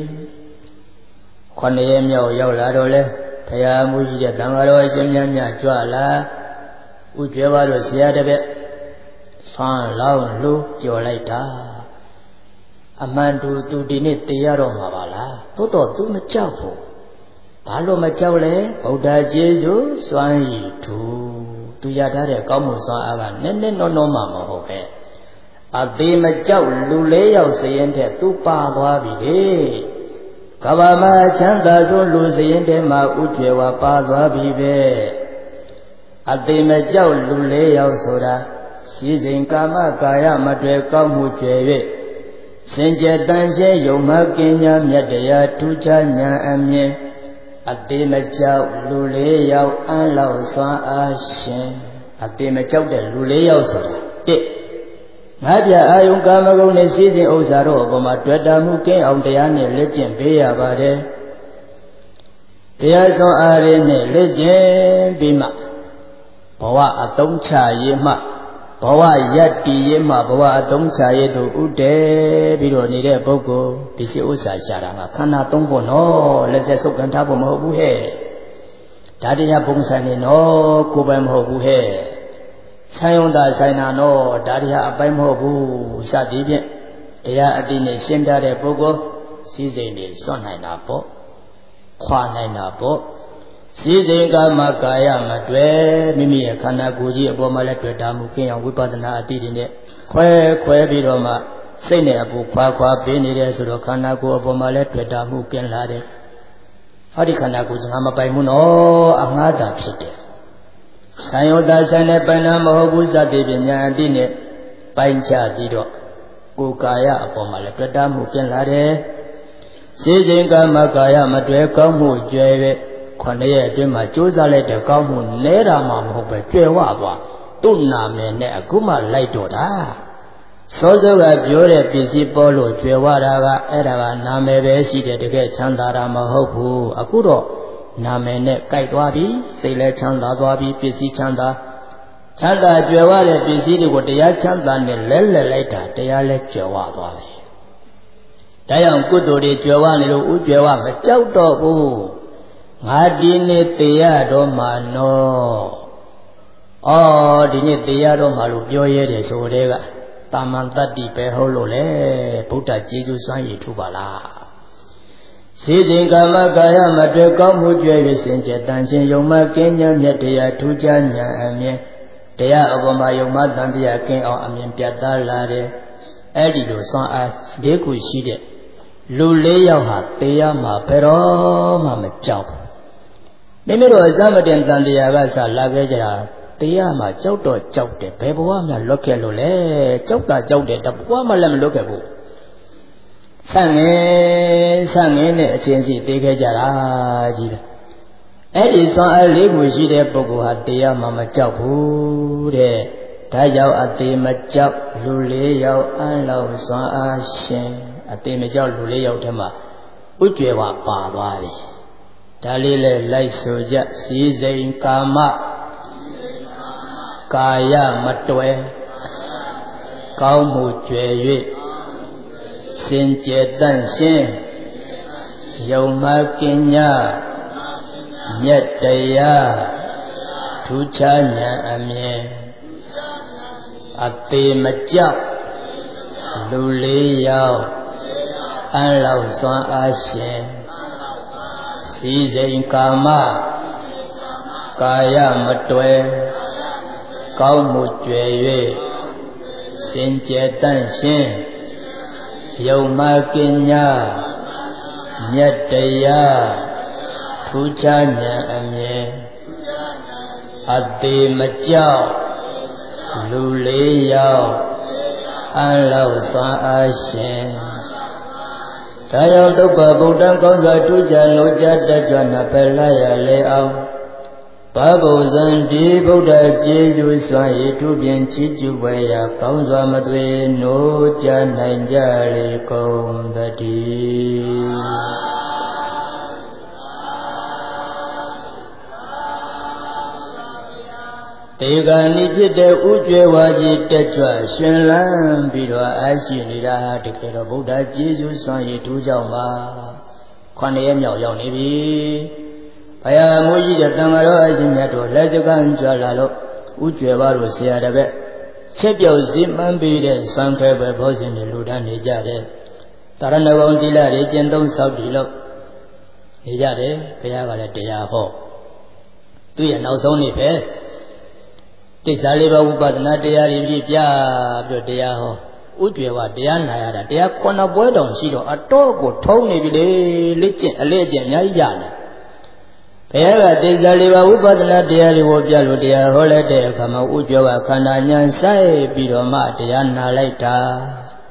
9ရက်မြောက်ရောက်လာတော့လဲဘုရားမူကြီးတဲ့သံဃာတော်အရှင်မြတ်များကြွလာဥကျွဲပါတော့ဆရာတပည့်ဆွမ်းလောင်းလို့ကြော်လိုက်တာအမှန်တူသူဒီနေ့တည်ရတော့မှာပါလားသို့တော့သူမကြောက်ဘူးဘာလို့မကြောက်လဲဗုဒ္ဓကျေးဇူးစွမ်းရည်သူရထားတဲ့ကောင်းမှုစွမ်းအားကနည်းနည်းနောမှမဟုတ်ပဲအသေးမကြောက်လူ4ယောက်စရင်တဲ့သူပါသွားပြီလေကဘာမချမ်းသာဆုံးလူစရင်တဲ့မှာဥကျွယ်ဝပါသွားပြီပဲအသေးမကြောက်လူ4ယောက်ဆိုတာရှိစဉ်ကာမကာယမတွေ့ကောင်းမှုကျွယ်၍စင်ကြယ်တန်ရှင်းယုံမကင်းညာမြတ်တရားထူးခြားဉာဏ်အမြင်အသေးမကြောက်လူ4ယောက်အန်းလောက်စွမ်းအားရှင်အသေးမကြောက်တဲ့လူ4ယောက်ဆိုတာ1ငါပြအာယုံကာမဂုဏ်နဲ့စည်းစိမ်ဥစ္စာတို့အပေါ်မှာတွေ့တာမှုကင်းအောင်တရားနဲ့လက်ကျင့်ပေးရပါတယ်တရားစွမ်းအားရင်းနဲ့လက်ကျင့်ပြီးမှဘဝအသုံးချရေးမှဘဝယတ္တိရေးမှဘဝအသုံးချရေးတို့ဥတည်ပြီးတော့နေတဲ့ပုဂ္ဂိုလ်ဒီစိဥစ္စာရှာတာကခန္ဓာ3ခုနော်လက်ကျဆုပ်ကန်ထားဖို့မဟုတ်ဘူးဟဲ့ဒါတရားပုံစံနေနော်ကိုယ်ပိုင်မဟုတ်ဘူးဟဲ့ဆိုင်ုံသာဆိုင်နာနော်ဒါတရားအပိုင်မဟုတ်ဘူးစသည်ဖြင့်တရားအတိနဲ့ရှင်းထားတဲ့ပုဂ္ဂိုလ်စည်းစိမ်တွေစွန့်နိုင်တာပေါ့ခွာနိုင်တာပေါ့စည်းစိမ်ကာမကာယမတွေ့မိမိရဲ့ခန္ဓာကိုယ်ကြီးအပေါ်မှာလည်းတွေ့တာမှုကင်းအောင်ဝိပဿနာအတိတွေနဲ့ခွဲပြီးတော့မှစိတ်နဲ့အပူခွာပေးနေတယ်ဆိုတော့ခန္ဓာကိုယ်အပေါ်မှာလည်းတွေ့တာမှုကင်းလာတယ်ဟောဒီခန္ဓာကိုယ်ကမပိုင်ဘူးနော်အငှားတာဖြစ်တယ်ဆံယောသာဆံနဲ့ပိုင်တာမဟုတ်ဘူးစသည်ဖြင့်ဉာဏ်အတိနဲ့ပိုင်ချပြီးတော့ကိုယ်ကာယအပေါ်မှာလည်းတွေ့တာမှုကင်းလာတယ်စည်းစိမ်ကာမကာယမတွေ့ကောင်းမှုကြွယ်ပဲ9ရက်အတွင်းမှာကြိုးစားလိုက်တဲ့ကောင်းမှုနဲတာမှမဟုတ်ပဲကြွယ်ဝသွားသူ့နာမည်နဲ့အခုမှလိုက်တော့တာစောစောကပြောတဲ့ပစ္စည်းပေါ်လို့ကြွယ်ဝတာကအဲ့ဒါကနာမည်ပဲရှိတယ်တကယ်ချမ်းသာတာမဟုတ်ဘူးအခုတော့နာမည်နဲ့ကြိုက်သွားပြီစိတ်လည်းချမ်းသာသွားပြီပစ္စည်းချမ်းသာကြွယ်ဝတဲ့ပစ္စည်းတွေကိုတရားချမ်းသာနဲ့လဲလှယ်လိုက်တာတရားလည်းကြွယ်ဝသွားပြီဒါကြောင့်ကုသိုလ်တွေကြွယ်ဝနေလို့ဥကြွယ်ဝမကြောက်တော့ဘူးငါဒီနေ့တရားတော်မှာနော်ဒီနေ့တရားတော်မှာလို့ပြောရတယ်ဆိုတဲ့ကတာမန်တတ္တိပဲဟုတ်လို့လေဗုဒ္ဓကျေးဇူးစွမ်းရည်ထူပါလားစည်းစိမ်ကာမကာယမတွေ့ကောင်းမှုကြွယ်၍စင်ကြယ်တန်ခြင်းယုံမကင်းဉာဏ်မြတ်တရားထူးခြားဉာဏ်အမြင်တရားအပေါ်မှာယုံမတန်တရားကင်းအောင်အမြင်ပြတ်သားလာတယ်အဲ့ဒီလိုစွမ်းအား၄ခုရှိတဲ့လူ4ယောက်ဟာတရားမှာဘယ်တော့မှမကြောက်ဘူးမိမိတို့အစမတင်တန်တရားကစလာခဲ့ကြတာတရားမှာကြောက်တော့ကြောက်တယ်ဘယ်ဘဝမှလွတ်ခဲ့လို့လဲကြောက်တာကြောက်တယ်တဘဝမှလည်းမလွတ်ခဲ့ဘူးဆန့်ငင်းနဲ့အချင်းစီသိခဲ့ကြတာကြီးပဲအဲ့ဒီစွမ်းအား၄ခုရှိတဲ့ပုဂ္ဂိုလ်ဟာတရားမှာမကြောက်ဘူးတဲ့ဒါကြောင့်အသေးမကြောက်လူ4ယောက်အန်းလောက်စွမ်းအားရှင်အသေးမကြောက်လူ4ယောက်ထဲမှာဥကြွယ်ဝပါသွားပြီဒါလေးလဲလိုက်ဆိုကြစည်းစိမ်ကာမကာယမတွေ့ကောင်းမှုကြွယ်၍စင်ကြယ်တန့်ရှင်းယုံမကင်းညာမြတ်တရားထူးခြားဉာဏ်အမြင်အသေးမကြောက်လူ4ယောက်အန်းလောက်စွမ်းအားရှင်စည်းစိမ်ကာမ Kaya matwe Cao mu chue yue Xin che tan xin Yau ma kinh nha Nhất taya Thu cha nhà amye Ati ma chao Lu lý yao An lâu xoa a xin Đã yêu tục bà bù đăng con gái thu cha lô cha đã cho nà bè la ya lê ao Bà bù dân đi bù đà chế dù xoa y thu biên chí chú bè ya Cao xoa mà tuê nô cha nành cha lê công đà đi Tế gà ní phía tế ú chuê hòa dì tế chua xuyên lãng Bì đòa á xì ní ra Tế kê đò bù đà chế dù xoa y thu chào mà Khoan này em nhỏ dòng ní bì Bà ya mô dì tế tăng á á xì nhá đồ Lê tế gà chua là lộ Ú chuê hòa đồ xì á đà bẹ Chế biểu xì mãn bì đê Xoan khẽ bè bó xì ní lù đàn ní chá đê Tà rà nà gông tì là đê chên tông sáu đi lộ Ní chá đê Bà ya gà là tế ya hò Tuy ya nào sống ní phê Tích xá lê bà ú bà tà nà tế ya rì bì bia Biểu tế ya hò Ú chuê hòa tế ya nà ya đà Tế ya khoan nà bói đồng xì đồ Á tó cổ thâu ní bì đê Lê chên nhá yá nè Bà ya gà tích xá lê bà ú bà tà nà tế ya rì bò bia lô tế ya hò lê tế ya khá mà ú chuê hòa khá nà nhàn sáy bì đồ mà tế ya nà lại ta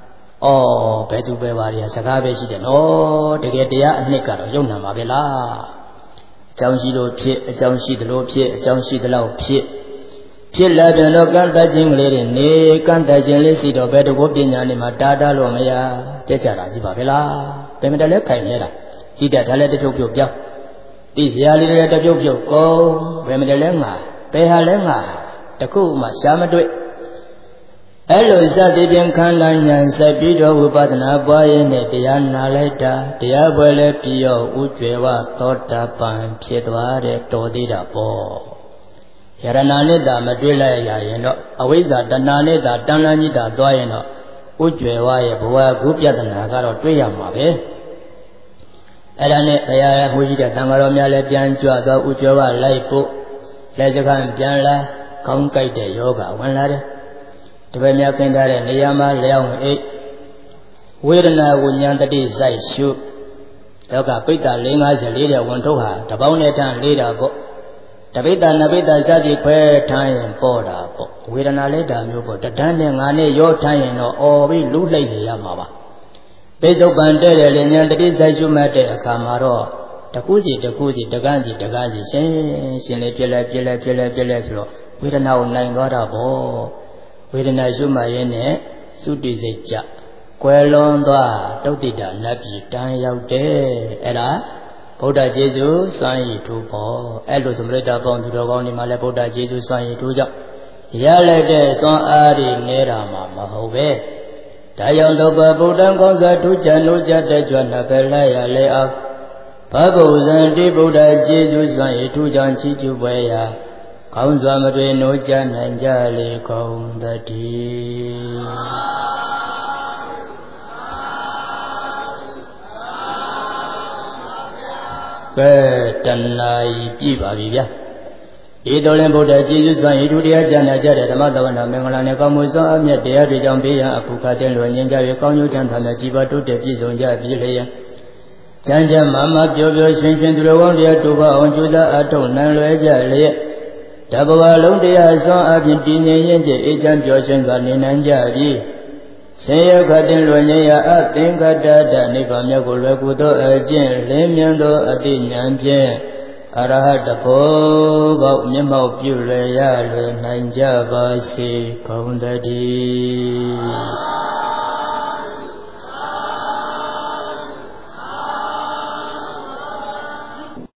Ồ bè tù bè bà rì ya sá khá bè xì đèn Ồ tế kè tế ya anh nè cả đồ yông nà mà bè la Cháu xì đồ phiết Cháu xì đồ lô phiết Cháu xì đồ lao phiết Phiết là biển đồ cán ta chinh lê rì nê Cán ta chinh lê xì đồ bè đồ bố biển nhà nè mà đá đá lô mà ya Tế chá rà xì bà bè la Bè mẹ đá lê khai nè rà Hì đá thá lê tế phiêu phiêu cháu Tí xì ya lê lê tế phiêu phiêu cô Bè mẹ đá lê ngà Bè hà lê ngà Tế khu mà xá mà tuệ Ê lô xa tế biển khán là nhàn xa bí đồ hù bà tà nà bó yê nè Tế ya nà lại ta Tế ya bó lê bí yô ú chuê hòa tốt ta bàn Phiết hòa rê tô tí đà bó Yarana nê ta mà tuệ lại ya yên đó A wé xa tà nà nê ta tàng lăng nhi ta toa yên đó Ú chuê hòa yê bó hòa gúp yá tà nà gà đó tuệ ya mà bê Ê đà nê bà ya hú yí ta tàng gà đó mya lê bian chua toa ú chuê hòa lại bố Lê chá khăn bian la Khóng cây tê yô gà văn la đê Tế bè mya khinh ta rê nê ya ma lê ông ế Wé rà nà wù nhàn tà đi sai xu Đó cả bích ta lê ngã sẽ lê đà vần thúc hà Tà báu nê thang lê đà bố Tà bích ta nà bích ta xa chì khỏe thang yền bó đà bó Wé rà nà lê đà miu bó Tà đàn nê ngã nê yô thang yền nô Ô bì lũ lây nê ya mà bà Bê sốc bàn tê rê lê nhàn tà đi sai xu mẹ tê khá mà rô Tà khu gì tà khu gì tà gán gì tà gán gì Xin lê phía lê sô Wé rà nà ụ nai ngó đà bó Wé rà nà xu mà yên nê Su tì dây chá Quê lôn toa Tốc tì đà nà bì tàng yào tê Ê đá Bố đà chế dù xoan yì thú bó Ê lô xâm lê đà bóng thú đô gong nì mà lê bố đà chế dù xoan yì thú chá Yá lê tê xoan á rì nê rà mà hô bê Đà yong tố bà bố đăng con gà thú chá nô chá tê chua nà bè la ya lê áo Bà bố dân đi bố đà chế dù xoan yì thú chá chí chú bè ya Khóng xoa mà tuê nô chá nàn chá lê công đà đi Bè tần là yī bà bì bia Yī tố lên bố đà chí dù xoan yī thú đế chá nà chá đế Đà mā tà vā nà mẹ ngā lā nè cao mùi xoan áp nhật đế đế chóng bế yā Áp phú khá tên luận nhân chá bế cao nhô chán thả mẹ chí bà tốt đế phí sống chá bế lê yā Chán chá mā mā biểu biểu xuyên xuyên tù lô vong đế tù bā ông chú tá á thông nàn lue chá lê yā Đà bā bā lông đế á xoan áp nhật tì nhẹ yên chê ế chán biểu xuyên gā nè nàn chá bế Sen ya khá tên luận nhân yā á tên khá đá đá Nê bā mẹ cô lue cụ tố á chên Lê miên tố á tì nhàn chên Arahata Pho Bọc Nhâm Màu Piu Lê Ya Lê Nành Chá Ba Si Công Đà Đi